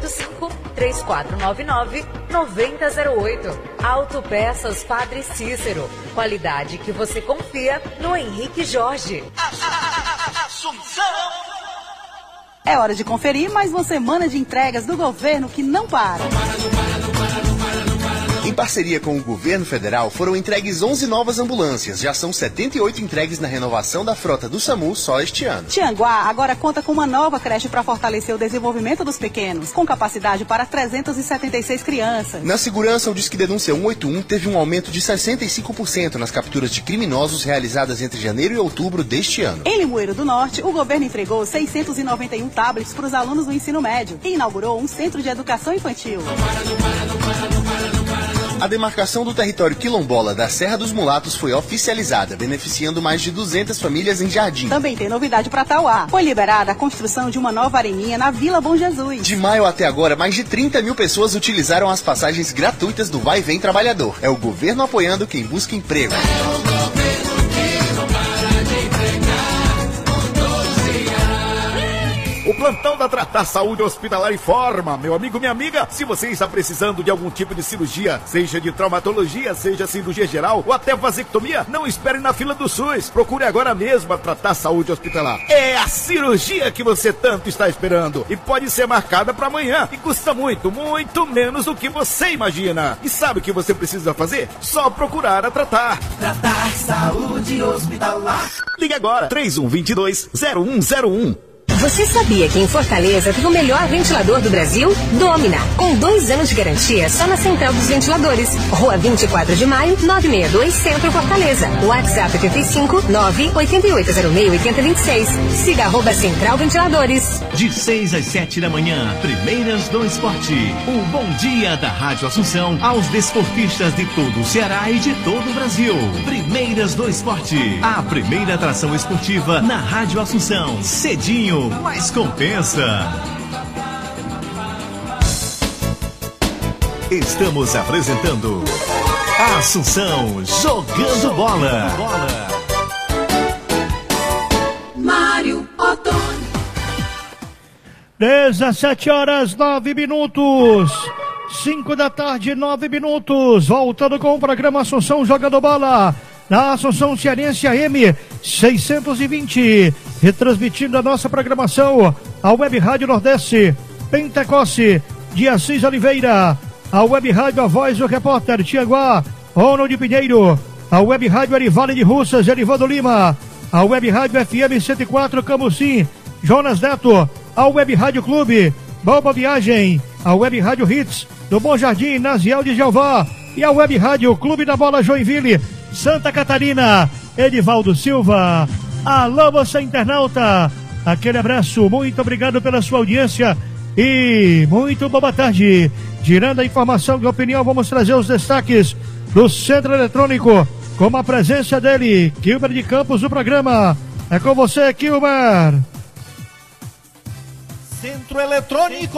85-3499-9008. Autopeças Padre Cícero. Qualidade que você confia no Henrique Jorge. Assunção! É hora de conferir mais uma semana de entregas do governo que não para. Em parceria com o governo federal, foram entregues 11 novas ambulâncias. Já são 78 entregues na renovação da frota do SAMU só este ano. Tianguá agora conta com uma nova creche para fortalecer o desenvolvimento dos pequenos, com capacidade para 376 crianças. Na segurança, o Disque Denúncia 181 teve um aumento de 65% nas capturas de criminosos realizadas entre janeiro e outubro deste ano. Em Limoeiro do Norte, o governo entregou 691 tablets para os alunos do ensino médio e inaugurou um centro de educação infantil. A demarcação do território quilombola da Serra dos Mulatos foi oficializada, beneficiando mais de 200 famílias em Jardim. Também tem novidade para Tauá. Foi liberada a construção de uma nova areninha na Vila Bom Jesus. De maio até agora, mais de 30 mil pessoas utilizaram as passagens gratuitas do Vai Vem Trabalhador. É o governo apoiando quem busca emprego. O plantão da Tratar Saúde Hospitalar informa, meu amigo, minha amiga, se você está precisando de algum tipo de cirurgia, seja de traumatologia, seja cirurgia geral ou até vasectomia, não espere na fila do SUS. Procure agora mesmo a Tratar Saúde Hospitalar. É a cirurgia que você tanto está esperando e pode ser marcada para amanhã e custa muito, muito menos do que você imagina. E sabe o que você precisa fazer? Só procurar a Tratar. Tratar Saúde Hospitalar. Ligue agora, 3122-0101. Você sabia que em Fortaleza tem o melhor ventilador do Brasil? Domina, com 2 anos de garantia só na Central dos Ventiladores. Rua 24 de Maio, 962, Centro Fortaleza. WhatsApp 85 98806 8026. Siga @Central Ventiladores. De 6 às 7 da manhã, Primeiras do Esporte. O bom dia da Rádio Assunção aos desportistas de todo o Ceará e de todo o Brasil. Primeiras do Esporte, a primeira atração esportiva na Rádio Assunção. Cedinho, mas compensa. Estamos apresentando Assunção Jogando Bola. Mário Ottoni. 17 horas 9 minutos. 5 da tarde, 9 minutos. Voltando com o programa Assunção Jogando Bola. Na Assunção Cearense AM 620, retransmitindo a nossa programação, a Web Rádio Nordeste, Pentecoste, de Assis Oliveira, a Web Rádio A Voz do Repórter Tianguá, Ronald Pinheiro, a Web Rádio Arivale de Russas, Erivaldo Lima, a Web Rádio FM 104 Camusim, Jonas Neto, a Web Rádio Clube, Boba Viagem, a Web Rádio Hits, do Bom Jardim, Naziel de Jeová, e a Web Rádio Clube da Bola Joinville, Santa Catarina. Edivaldo Silva. Alô, você internauta, aquele abraço, muito obrigado pela sua audiência e muito boa tarde. Girando a informação e opinião, vamos trazer os destaques do Centro Eletrônico, com a presença dele, Kilmer de Campos, do programa. É com você, Kilmer. Centro Eletrônico.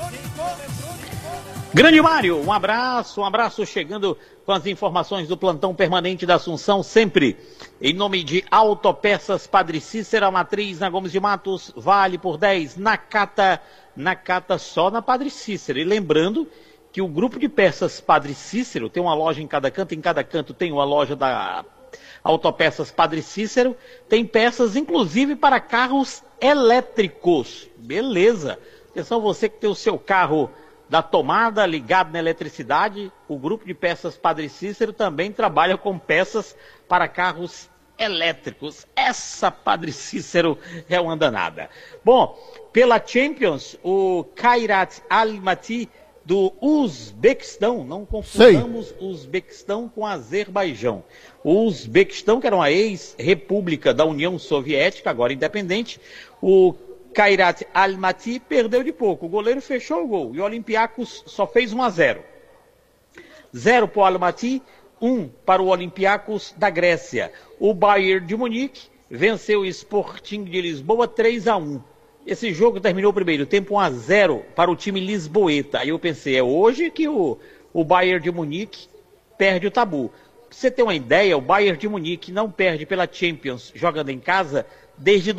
Grande Mário, um abraço chegando com as informações do plantão permanente da Assunção, sempre em nome de Autopeças Padre Cícero, a matriz na Gomes de Matos, vale por 10, na Cata só na Padre Cícero. E lembrando que o grupo de peças Padre Cícero tem uma loja em cada canto tem uma loja da Autopeças Padre Cícero tem peças inclusive para carros elétricos. Beleza. Atenção, você que tem o seu carro da tomada ligado na eletricidade, o grupo de peças Padre Cícero também trabalha com peças para carros elétricos. Essa Padre Cícero é uma danada. Bom, pela Champions, o Kairat Almaty do Uzbequistão, não confundamos Uzbequistão com Azerbaijão. O Uzbequistão, que era uma ex-república da União Soviética, agora independente, o Kairat Almaty perdeu de pouco. O goleiro fechou o gol e o Olympiacos só fez 1-0. 0 para o Almaty, 1 para o Olympiacos da Grécia. O Bayern de Munique venceu o Sporting de Lisboa 3-1. Esse jogo terminou o primeiro tempo 1-0 para o time lisboeta. Aí eu pensei, é hoje que o Bayern de Munique perde o tabu. Pra você ter uma ideia, o Bayern de Munique não perde pela Champions jogando em casa desde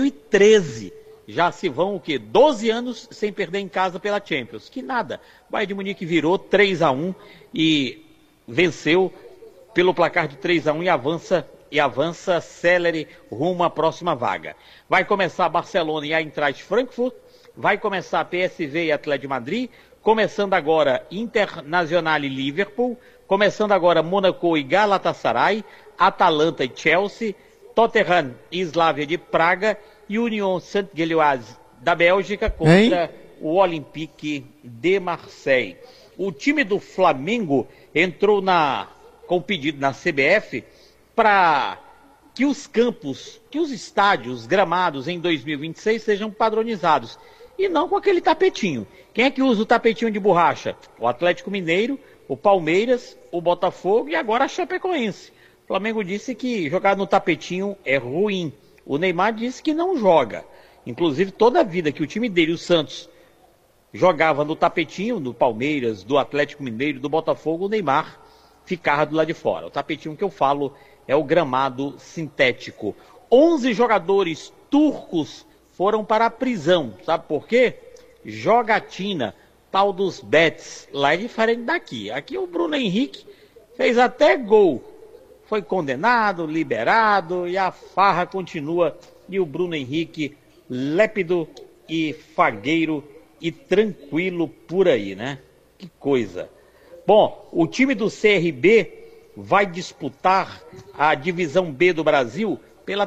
2013. Já se vão o quê? 12 anos sem perder em casa pela Champions. Que nada. O Bayern de Munique virou 3-1 e venceu pelo placar de 3-1 e avança célere rumo à próxima vaga. Vai começar Barcelona e Eintracht Frankfurt, vai começar PSV e Atlético de Madrid, começando agora Internacional e Liverpool, começando agora Monaco e Galatasaray, Atalanta e Chelsea, Tottenham e Slavia de Praga e Union Saint-Gilloise da Bélgica contra o Olympique de Marseille. O time do Flamengo entrou com pedido na CBF para que os campos, que os estádios, os gramados em 2026 sejam padronizados. E não com aquele tapetinho. Quem é que usa o tapetinho de borracha? O Atlético Mineiro, o Palmeiras, o Botafogo e agora a Chapecoense. O Flamengo disse que jogar no tapetinho é ruim. O Neymar disse que não joga. Inclusive, toda a vida que o time dele, o Santos, jogava no tapetinho, do Palmeiras, do Atlético Mineiro, do Botafogo, o Neymar ficava do lado de fora. O tapetinho que eu falo é o gramado sintético. 11 jogadores turcos foram para a prisão. Sabe por quê? Jogatina, tal dos bets. Lá é diferente daqui. Aqui o Bruno Henrique fez até gol. Foi condenado, liberado e a farra continua. E o Bruno Henrique, lépido e fagueiro e tranquilo por aí, né? Que coisa. Bom, o time do CRB vai disputar a Divisão B do Brasil pela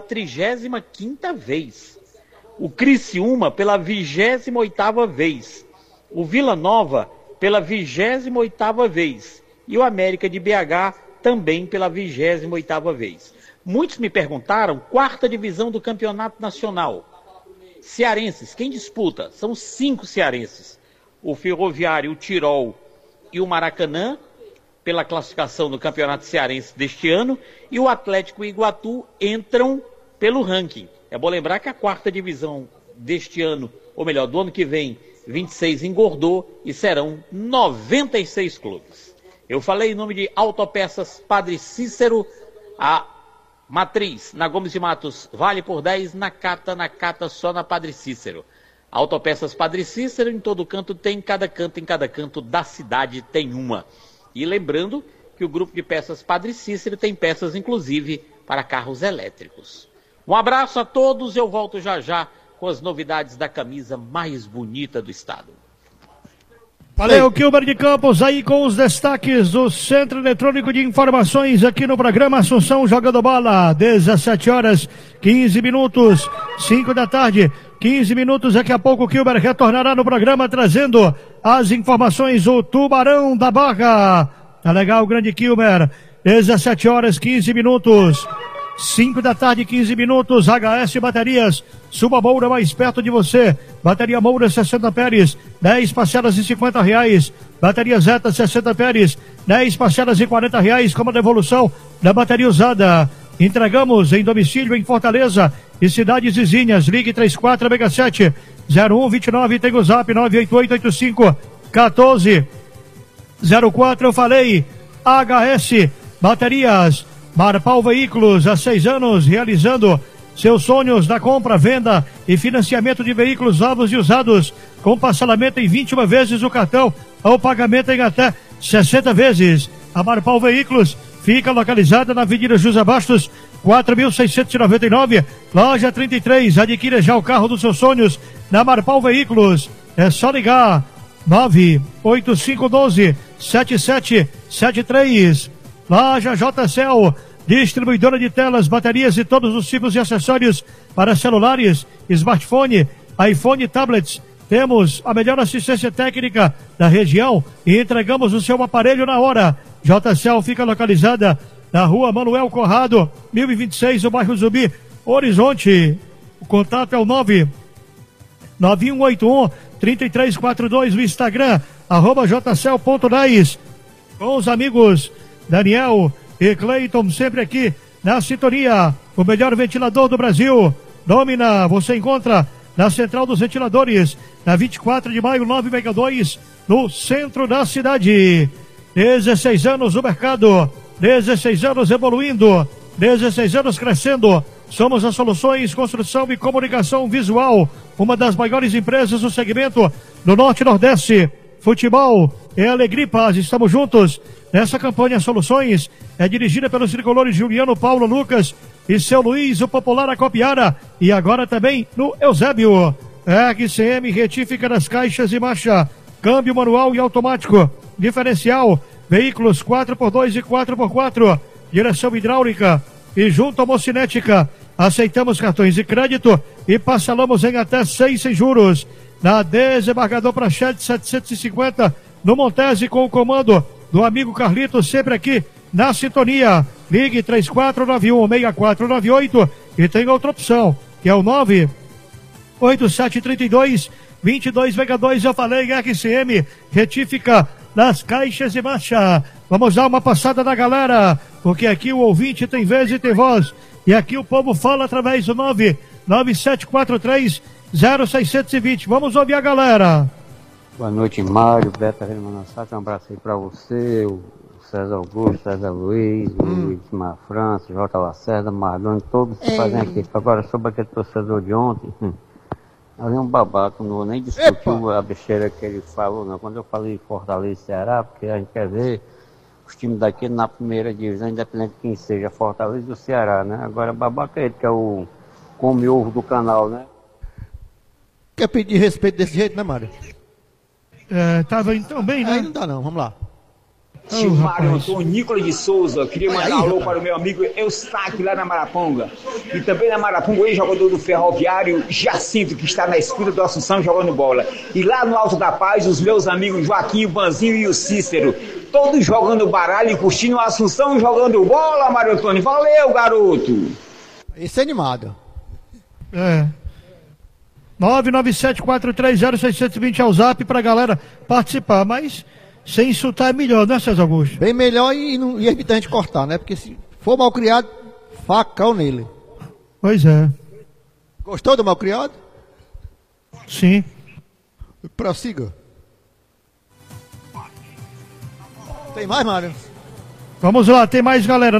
35ª vez. O Criciúma pela 28ª vez. O Vila Nova pela 28ª vez. E o América de BH também pela 28ª vez. Muitos me perguntaram, 4ª divisão do Campeonato Nacional. Cearenses, quem disputa? São 5 cearenses. O Ferroviário, o Tirol e o Maracanã, pela classificação do Campeonato Cearense deste ano, e o Atlético e Iguatu entram pelo ranking. É bom lembrar que a 4ª divisão deste ano, ou melhor, do ano que vem, 26 engordou e serão 96 clubes. Eu falei em nome de Autopeças Padre Cícero, a matriz na Gomes de Matos vale por 10, na Cata só na Padre Cícero. Autopeças Padre Cícero, em todo canto tem, em cada canto da cidade tem uma. E lembrando que o grupo de peças Padre Cícero tem peças inclusive para carros elétricos. Um abraço a todos, eu volto já com as novidades da camisa mais bonita do estado. Valeu, Kilber de Campos, aí com os destaques do Centro Eletrônico de Informações aqui no programa Assunção Jogando Bola, 17h15, 5 da tarde, 15 minutos, daqui a pouco o Kilber retornará no programa trazendo as informações do Tubarão da Barra. Tá legal, grande Kilber, 17h15, 5 da tarde, 15 minutos, HS Baterias, Suba Moura mais perto de você, bateria Moura 60 Pérez, 10 parcelas de R$50, bateria Zeta 60 Pérez, 10 parcelas de R$40, com a devolução da bateria usada. Entregamos em domicílio em Fortaleza e cidades vizinhas, ligue 3467 0129, tem o zap 98885-1404, eu falei, HS Baterias, Marpal Veículos, há 6 anos, realizando seus sonhos da compra, venda e financiamento de veículos novos e usados, com parcelamento em 21 vezes o cartão, ou pagamento em até 60 vezes. A Marpal Veículos fica localizada na Avenida José Bastos, 4.699, loja 33. Adquira já o carro dos seus sonhos na Marpal Veículos. É só ligar 98512-7773. Loja JCL, distribuidora de telas, baterias e todos os tipos de acessórios para celulares, smartphone, iPhone e tablets. Temos a melhor assistência técnica da região e entregamos o seu aparelho na hora. JCL fica localizada na rua Manuel Corrado, 1026, no bairro Zumbi, Horizonte. O contato é o 99181-3342, no Instagram, @jcel.10. Com os amigos Daniel e Cleiton, sempre aqui na sintonia. O melhor ventilador do Brasil, Domina, você encontra na Central dos Ventiladores, na 24 de maio, 962, no centro da cidade. 16 anos no mercado, 16 anos evoluindo, 16 anos crescendo. Somos a Soluções Construção e Comunicação Visual, uma das maiores empresas do segmento do Norte e Nordeste. Futebol é alegria e paz, estamos juntos nessa campanha. Soluções é dirigida pelos tricolores Juliano, Paulo, Lucas e seu Luiz, o popular Acopiara, e agora também no Eusébio. RCM, retífica das caixas e marcha, câmbio manual e automático, diferencial, veículos 4x2 e 4x4, direção hidráulica e junto à Mocinética. Aceitamos cartões de crédito e parcelamos em até 6 sem juros. Na Desembargador Prachete 750, no Montese, com o comando do amigo Carlito, sempre aqui na sintonia. Ligue 3491-6498 e tem outra opção, que é o 98732-2262. Eu falei, RCM, retífica das caixas e marcha. Vamos dar uma passada na galera, porque aqui o ouvinte tem vez e tem voz. E aqui o povo fala através do 99743-0620. Vamos ouvir a galera. Boa noite, Mário, Beto Manassati, um abraço aí pra você, o César Augusto, César Luiz, o Luiz França, J. Lacerda, Marlon, todos que fazem aqui. Agora, sobre aquele torcedor de ontem, ali é um babaca, não vou nem discutir a besteira que ele falou, não. Quando eu falei Fortaleza e Ceará, porque a gente quer ver os times daqui na primeira divisão, independente de quem seja, Fortaleza e o Ceará, né? Agora, babaca é ele, que é o come-ovo do canal, né? Quer pedir respeito desse jeito, né, Mário? Tava indo tão bem, né? Aí não dá não, vamos lá. Mário Antônio Nicolas de Souza, queria mandar um alô para o meu amigo Eustáquio lá na Maraponga. E também na Maraponga, o ex-jogador do Ferroviário, Jacinto, que está na escuta do Assunção jogando bola. E lá no Alto da Paz, os meus amigos Joaquim, o Banzinho e o Cícero, todos jogando baralho e curtindo o Assunção jogando bola, Mário Antônio. Valeu, garoto! Esse é animado. 997430620 é o zap pra galera participar, mas sem insultar é melhor, né, César Augusto? Bem melhor e evitar a gente cortar, né? Porque se for mal criado, facão nele. Pois é. Gostou do mal criado? Sim. Prossiga. Tem mais, Mário? Vamos lá, tem mais, galera.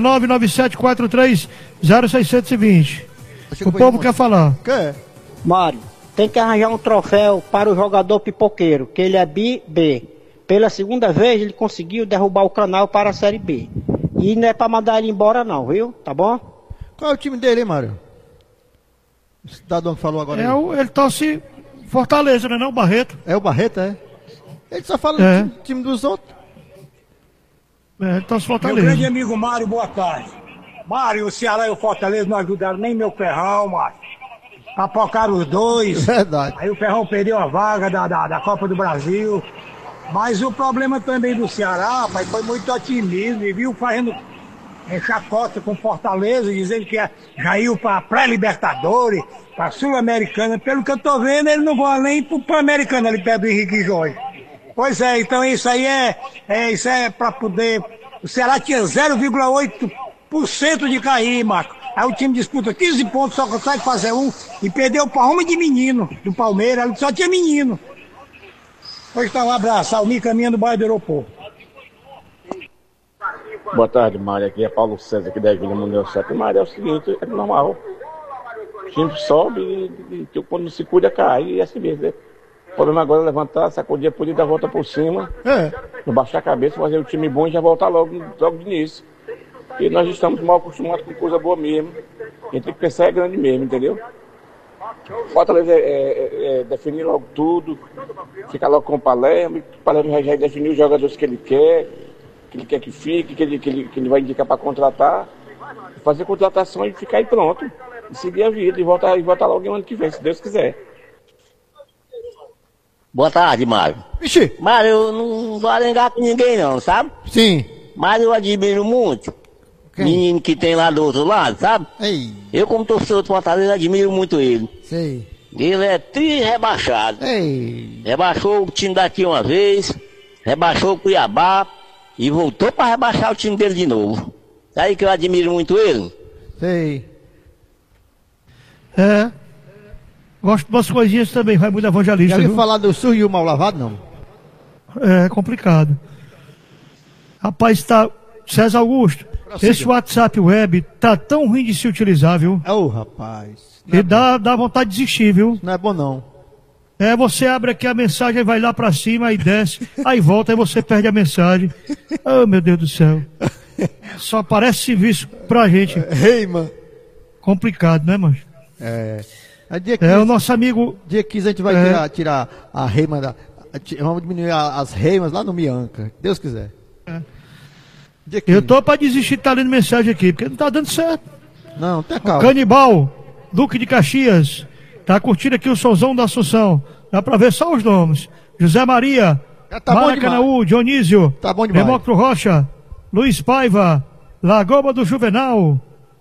997430620. O povo quer falar. Quer? Mário, tem que arranjar um troféu para o jogador pipoqueiro, que ele é B. Pela segunda vez ele conseguiu derrubar o canal para a Série B. E não é para mandar ele embora não, viu? Tá bom? Qual é o time dele, hein, Mário? O cidadão que falou agora. Ele torce Fortaleza, né? Não o Barreto. É o Barreto, é? Ele só fala do time dos outros. Ele torce Fortaleza. Meu grande amigo Mário, boa tarde. Mário, o Ceará e o Fortaleza não ajudaram nem meu Ferrão, Mário. Papocaram os dois. Verdade. Aí o Ferrão perdeu a vaga da Copa do Brasil. Mas o problema também do Ceará, pai, foi muito otimismo. E viu fazendo chacota com Fortaleza, dizendo que já ia para a pré-Libertadores, para a Sul-Americana. Pelo que eu tô vendo, ele não vai nem para o Pan-Americano, ali perto do Henrique Jorge. Pois é, então isso aí isso é para poder... O Ceará tinha 0,8% de cair, Marco. Aí o time disputa 15 pontos, só consegue fazer um e perdeu para Roma de menino, do Palmeiras, ali só tinha menino. Pois tá, um abraço, Almir caminhando do bairro do aeroporto. Boa tarde, Mário, aqui é Paulo César, aqui da Vila Mundial 7. Mário, é o seguinte, é normal. O time sobe e quando se cuida cai, e é assim mesmo, né? O problema agora é levantar, sacudir a poder dar a volta por cima, não baixar a cabeça, fazer o time bom e já voltar logo de início. E nós estamos mal acostumados com coisa boa mesmo. A gente tem que pensar é grande mesmo, entendeu? Fortaleza definir logo tudo, ficar logo com o Palermo, o Palermo já definir os jogadores que ele quer que fique, que ele vai indicar para contratar, fazer contratação e ficar aí pronto. E seguir a vida e voltar logo no ano que vem, se Deus quiser. Boa tarde, Mário. Vixe. Mário, eu não vou arengar com ninguém não, sabe? Sim. Mas eu admiro muito. Quem? Menino que tem lá do outro lado, sabe? Ei. Eu, como torcedor do Fortaleza, admiro muito ele. Sei. Ele é tri-rebaixado. Ei. Rebaixou o time daqui uma vez, rebaixou o Cuiabá e voltou para rebaixar o time dele de novo. É aí que eu admiro muito ele. Sei. Gosto de umas coisinhas também, vai muito evangelista. Já ouviu falar do sujo e o mal lavado, não? É complicado. Rapaz, César Augusto, esse WhatsApp web tá tão ruim de se utilizar, viu? Rapaz. E dá vontade de desistir, viu? Não é bom, não. Você abre aqui a mensagem, vai lá pra cima, aí desce, aí volta, aí você perde a mensagem. Oh, meu Deus do céu. Só aparece serviço pra gente. Mano. Complicado, né, mano? Dia 15, o nosso amigo... Dia 15 a gente vai tirar a reima vamos diminuir as reimas lá no Mianca, Deus quiser. Eu tô pra desistir de estar lendo mensagem aqui, porque não tá dando certo. Não, tá calma. Canibal, Duque de Caxias, tá curtindo aqui o Solzão da Assunção. Dá pra ver só os nomes. José Maria, Maracanãú, Dionísio, tá bom demais. Demócrito Rocha, Luiz Paiva, Lagoa do Juvenal,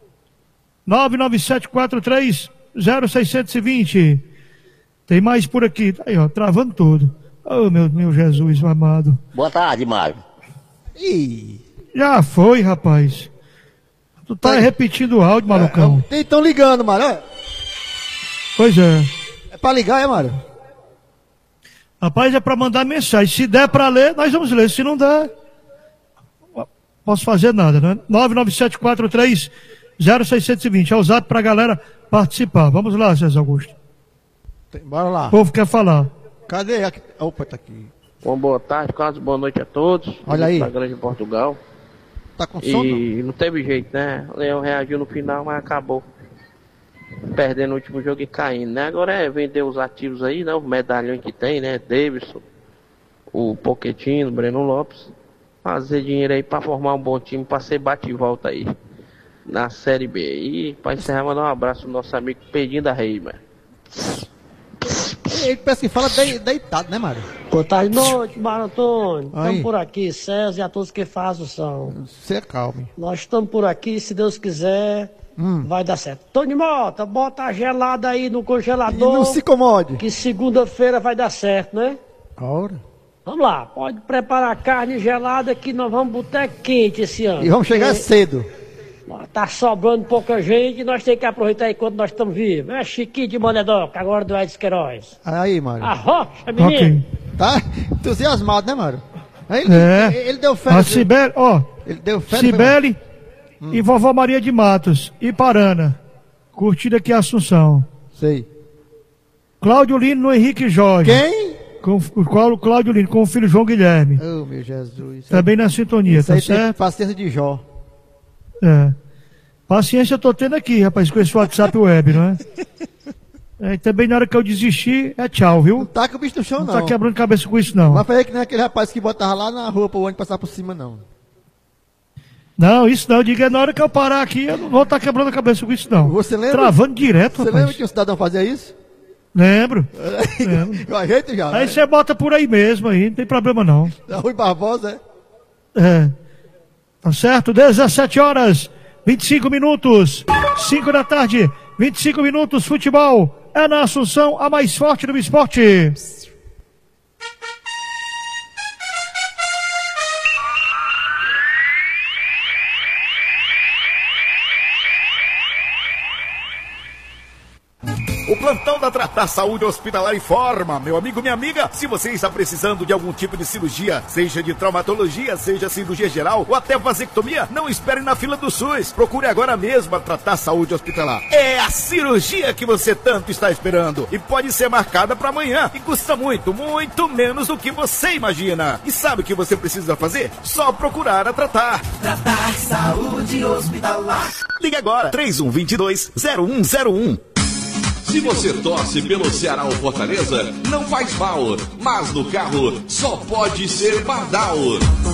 997430620. Tem mais por aqui. Aí, ó, travando tudo. Oh, meu Jesus amado. Boa tarde, Mário. Já foi, rapaz. Tu tá repetindo o áudio, malucão. Estão ligando, Mário. Pois é. É pra ligar, Mário? Rapaz, é pra mandar mensagem. Se der pra ler, nós vamos ler. Se não der, posso fazer nada, né? 997430620. É o zap pra galera participar. Vamos lá, César Augusto. Bora lá. O povo quer falar. Cadê? Opa, tá aqui. Bom, boa tarde, quase boa noite a todos. Olha aí. Da Grande Portugal. Tá com sono? E não teve jeito, né? O Leão reagiu no final, mas acabou perdendo o último jogo e caindo, né? Agora é vender os ativos aí, né? Os medalhões que tem, né? Davidson, o Pochettino, o Breno Lopes. Fazer dinheiro aí pra formar um bom time, pra ser bate e volta aí na Série B. E pra encerrar, mandar um abraço pro nosso amigo Pedinho da Reima. Ele parece que fala deitado, né, Mário? Boa tarde, noite, Mário Antônio. Estamos por aqui, César e a todos que fazem o som. Você calme. Nós estamos por aqui, se Deus quiser, vai dar certo. Tony Mota, bota a gelada aí no congelador. E não se incomode. Que segunda-feira vai dar certo, né? Ora. Vamos lá, pode preparar a carne gelada que nós vamos botar quente esse ano. E vamos chegar cedo. Tá sobrando pouca gente e nós temos que aproveitar enquanto nós estamos vivos. É Chiquinho de Monedoca, agora do Edson Queiroz. Aí, Mário. Arrocha, menino. Tá entusiasmado, né, Mário? Ele deu fé. A Cibele, ele deu fé. Cibele e Vovó Maria de Matos, e Parana. Curtida aqui Assunção. Sei. Cláudio Lino no Henrique Jorge. Quem? Com o Cláudio Lino, com o filho João Guilherme. Oh, meu Jesus. Também na sintonia, tá certo? Paciência de Jó. Paciência eu tô tendo aqui, rapaz, com esse WhatsApp web, não é? Também na hora que eu desistir, é tchau, viu? Não tá com o bicho no chão, não. Não tá quebrando cabeça com isso, não. Mas foi que nem aquele rapaz que botava lá na rua pro ônibus passar por cima, não. Não, isso não. Eu digo, na hora que eu parar aqui, eu não vou estar quebrando a cabeça com isso, não. Você lembra? Travando direto, Você rapaz. lembra que o cidadão fazia isso? Lembro. Eu ajeito já. Aí você bota por aí mesmo, aí, não tem problema, não. Da Rui Barbosa, Tá certo? 17h25, 5 da tarde, 25 minutos, futebol. É na Assunção, a mais forte do esporte. O plantão da Tratar Saúde Hospitalar informa, meu amigo, minha amiga, se você está precisando de algum tipo de cirurgia, seja de traumatologia, seja cirurgia geral ou até vasectomia, não espere na fila do SUS. Procure agora mesmo a Tratar Saúde Hospitalar. É a cirurgia que você tanto está esperando e pode ser marcada para amanhã e custa muito, muito menos do que você imagina. E sabe o que você precisa fazer? Só procurar a Tratar. Tratar Saúde Hospitalar. Ligue agora, 3122-0101. Se você torce pelo Ceará ou Fortaleza, não faz mal, mas no carro só pode ser Pardal.